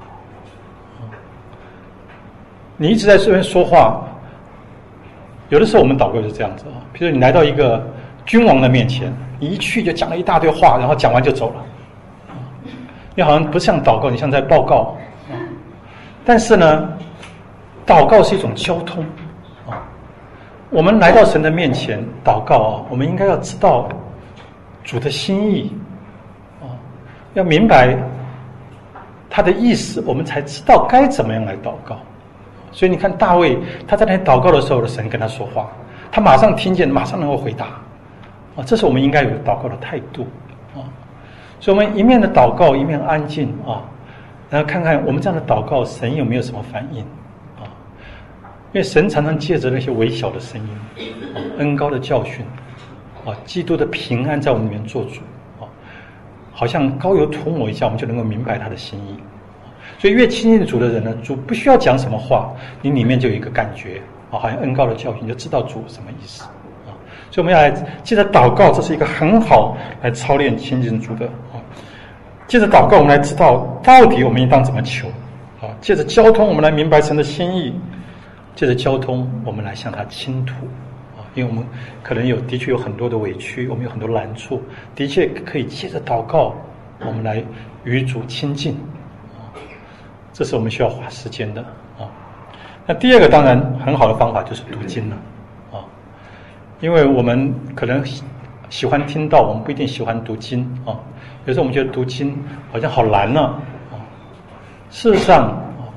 你一直在这边说话，有的时候我们祷告就是这样子比如你来到一个君王的面前，你一去就讲了一大堆话，然后讲完就走了你好像不像祷告，你像在报告但是呢，祷告是一种交通我们来到神的面前祷告我们应该要知道主的心意要明白他的意思，我们才知道该怎么样来祷告。所以你看大卫他在那里祷告的时候，神跟他说话，他马上听见，马上能够回答这是我们应该有祷告的态度所以我们一面的祷告，一面安静然后看看我们这样的祷告神有没有什么反应因为神常常借着那些微小的声音恩膏的教训基督的平安在我们里面做主好像膏油涂抹一下，我们就能够明白他的心意所以越亲近主的人呢，主不需要讲什么话，你里面就有一个感觉好像恩膏的教训，你就知道主什么意思所以我们要来借着祷告，这是一个很好来操练亲近主的借着祷告我们来知道到底我们应当怎么求借着交通我们来明白神的心意，借着交通我们来向他倾吐因为我们可能的确有很多的委屈，我们有很多难处，的确可以借着祷告我们来与主亲近这是我们需要花时间的那第二个当然很好的方法就是读经了因为我们可能喜欢听到，我们不一定喜欢读经有时候我们觉得读经好像好难事实上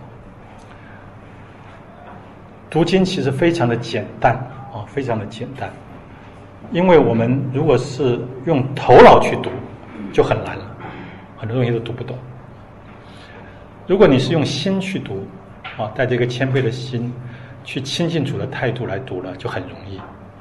读经其实非常的简单非常的简单，因为我们如果是用头脑去读就很难了，很多东西都读不懂。如果你是用心去读带着一个谦卑的心去亲近主的态度来读了，就很容易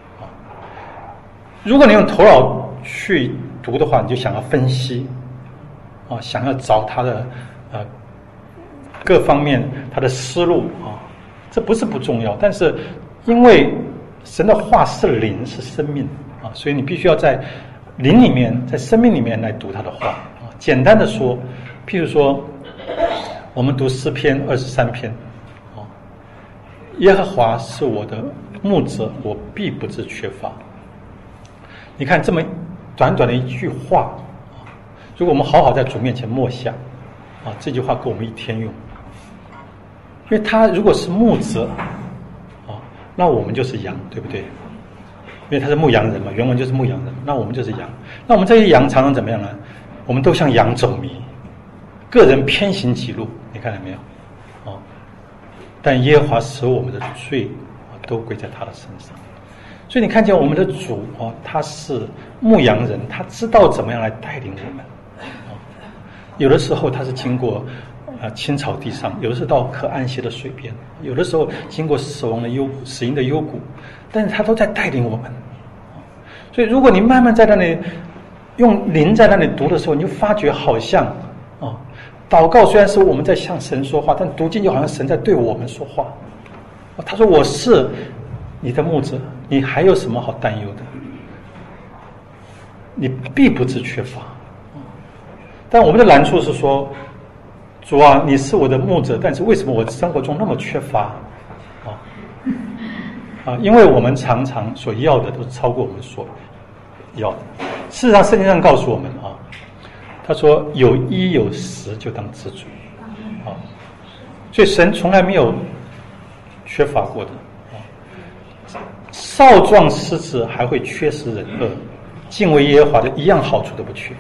如果你用头脑去读的话，你就想要分析想要找他的各方面他的思路这不是不重要，但是因为神的话是灵是生命所以你必须要在灵里面，在生命里面来读他的话简单的说，譬如说我们读诗篇23篇耶和华是我的牧者，我必不致缺乏。你看这么短短的一句话，如果我们好好在主面前默想这句话够我们一天用。因为他如果是牧者那我们就是羊，对不对？因为他是牧羊人嘛，原文就是牧羊人，那我们就是羊。那我们这些羊常常怎么样呢？我们都像羊走迷，个人偏行己路，你看到没有？但耶和华使我们的罪都归在他的身上。所以你看见我们的主他是牧羊人，他知道怎么样来带领我们。有的时候他是经过青草地上，有的是到可安歇的水边，有的时候经过死荫的幽谷，但是他都在带领我们。所以如果你慢慢在那里用灵在那里读的时候，你就发觉好像祷告虽然是我们在向神说话，但读经就好像神在对我们说话。他说我是你的牧者，你还有什么好担忧的？你必不致缺乏。但我们的难处是说，主啊，你是我的牧者，但是为什么我生活中那么缺乏？因为我们常常所要的都是超过我们所要的。事实上，圣经上告诉我们他说有衣有食就当知足。所以神从来没有缺乏过的。少壮狮子还会缺食忍饿，敬畏耶和华的一样好处都不缺。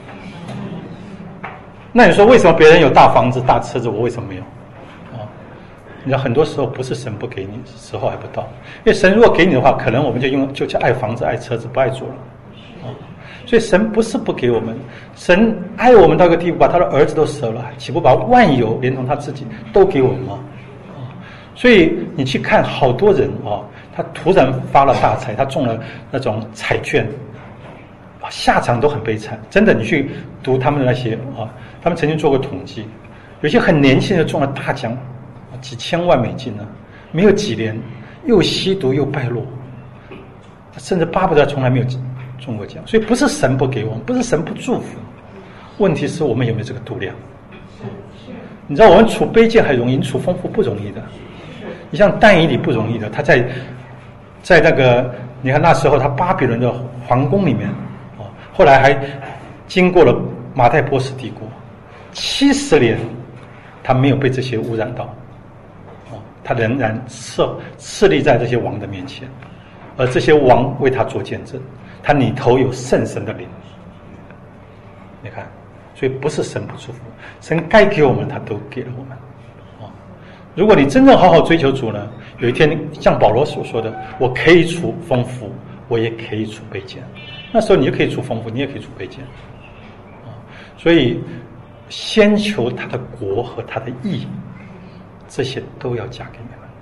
那你说为什么别人有大房子大车子，我为什么没有？你知道很多时候不是神不给你，时候还不到。因为神如果给你的话，可能我们就爱房子爱车子不爱主了。所以神不是不给我们，神爱我们到一个地步，把他的儿子都舍了，岂不把万有连同他自己都给我们吗？所以你去看好多人他突然发了大财，他中了那种彩券，下场都很悲惨。真的，你去读他们的那些他们曾经做过统计，有些很年轻的中了大奖，几千万美金呢，没有几年又吸毒又败落，甚至巴不得从来没有中过奖。所以不是神不给我们，不是神不祝福，问题是我们有没有这个度量。你知道我们处卑贱很容易，你处丰富不容易的。你像但以理不容易的，他在那个你看那时候他巴比伦的皇宫里面后来还经过了马代波斯帝国70年，他没有被这些污染到他仍然侍立在这些王的面前，而这些王为他做见证，他里头有圣神的灵。你看，所以不是神不祝福，神该给我们他都给了我们。如果你真正好好追求主呢，有一天像保罗所说的，我可以处丰富，我也可以处卑贱，那时候你就可以处丰富，你也可以处卑贱。所以先求他的国和他的义，这些都要加给你们。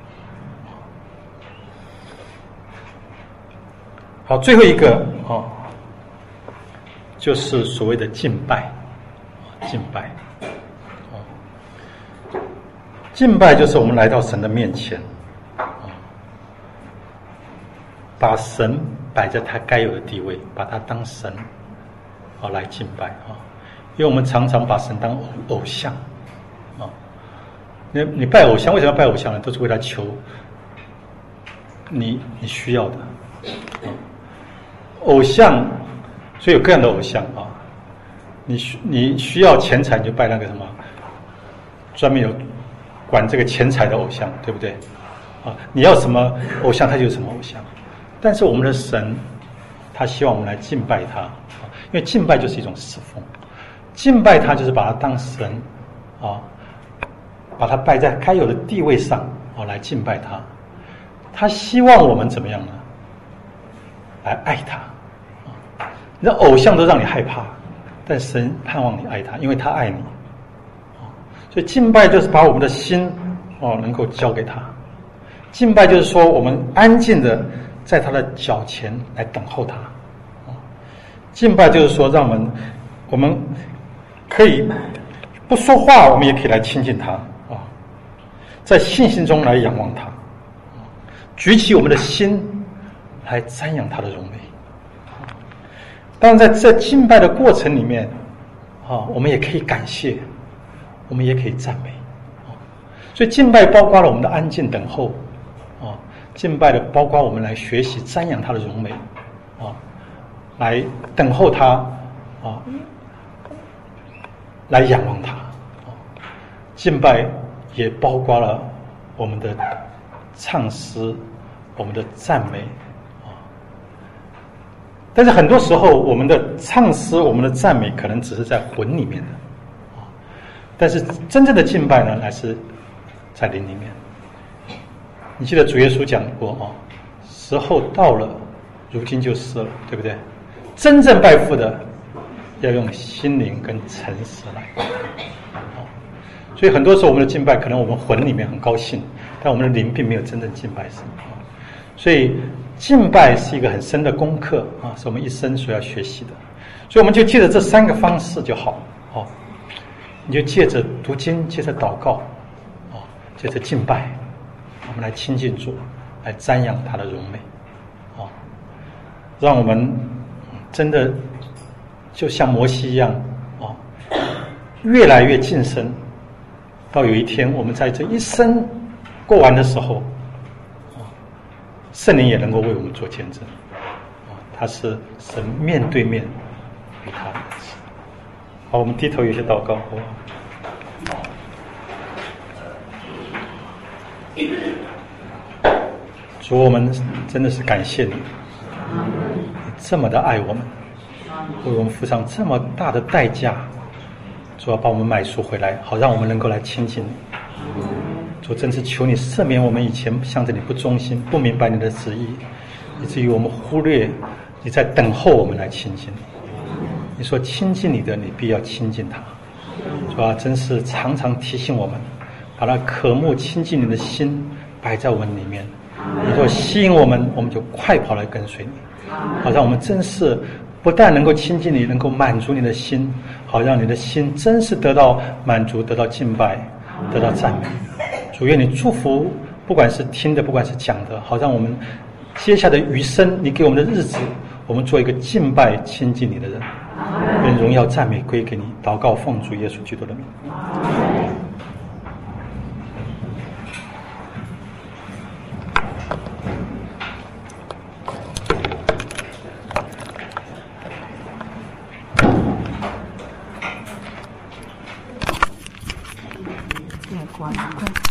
好，最后一个就是所谓的敬拜。敬拜就是我们来到神的面前，把神摆在他该有的地位，把他当神来敬拜因为我们常常把神当偶像你拜偶像，为什么要拜偶像呢？都是为了求你需要的偶像。所以有各样的偶像你需要钱财，你就拜那个什么专门有管这个钱财的偶像，对不对你要什么偶像，他就有什么偶像。但是我们的神他希望我们来敬拜他因为敬拜就是一种侍奉，敬拜他就是把他当神把他摆在该有的地位上来敬拜他。他希望我们怎么样呢？来爱他你的偶像都让你害怕，但神盼望你爱他，因为他爱你所以敬拜就是把我们的心能够交给他。敬拜就是说我们安静的在他的脚前来等候他敬拜就是说让我们可以不说话，我们也可以来亲近他在信心中来仰望他，举起我们的心来瞻仰他的荣美。当然在这敬拜的过程里面我们也可以感谢，我们也可以赞美所以敬拜包括了我们的安静等候敬拜的包括我们来学习瞻仰他的荣美，来等候他，来仰望他。敬拜也包括了我们的唱诗，我们的赞美。但是很多时候我们的唱诗，我们的赞美可能只是在魂里面的，但是真正的敬拜呢，乃是在灵里面。你记得主耶稣讲过时候到了，如今就是了，对不对？真正拜父的要用心灵跟诚实来。所以很多时候我们的敬拜，可能我们魂里面很高兴，但我们的灵并没有真正敬拜神。所以敬拜是一个很深的功课是我们一生所要学习的。所以我们就借着这3个方式就好。你就借着读经，借着祷告，借着敬拜，我们来亲近主，来瞻仰他的荣美，让我们真的就像摩西一样，越来越晋升，到有一天我们在这一生过完的时候，圣灵也能够为我们做见证，他是神面对面与他的。好，我们低头有些祷告。主，我们真的是感谢你，你这么的爱我们，为我们付上这么大的代价，主要把我们买赎回来，好让我们能够来亲近你。主，真是求你赦免我们以前向着你不忠心，不明白你的旨意，以至于我们忽略你在等候我们来亲近你。你说亲近你的，你必要亲近他。主啊，真是常常提醒我们，把那渴慕亲近你的心摆在我们里面。你若吸引我们，我们就快跑来跟随你，好让我们真是不但能够亲近你，能够满足你的心，好让你的心真是得到满足，得到敬拜，得到赞美。主，愿你祝福，不管是听的，不管是讲的，好让我们接下的余生，你给我们的日子，我们做一个敬拜亲近你的人。愿荣耀赞美归给你。祷告奉主耶稣基督的名。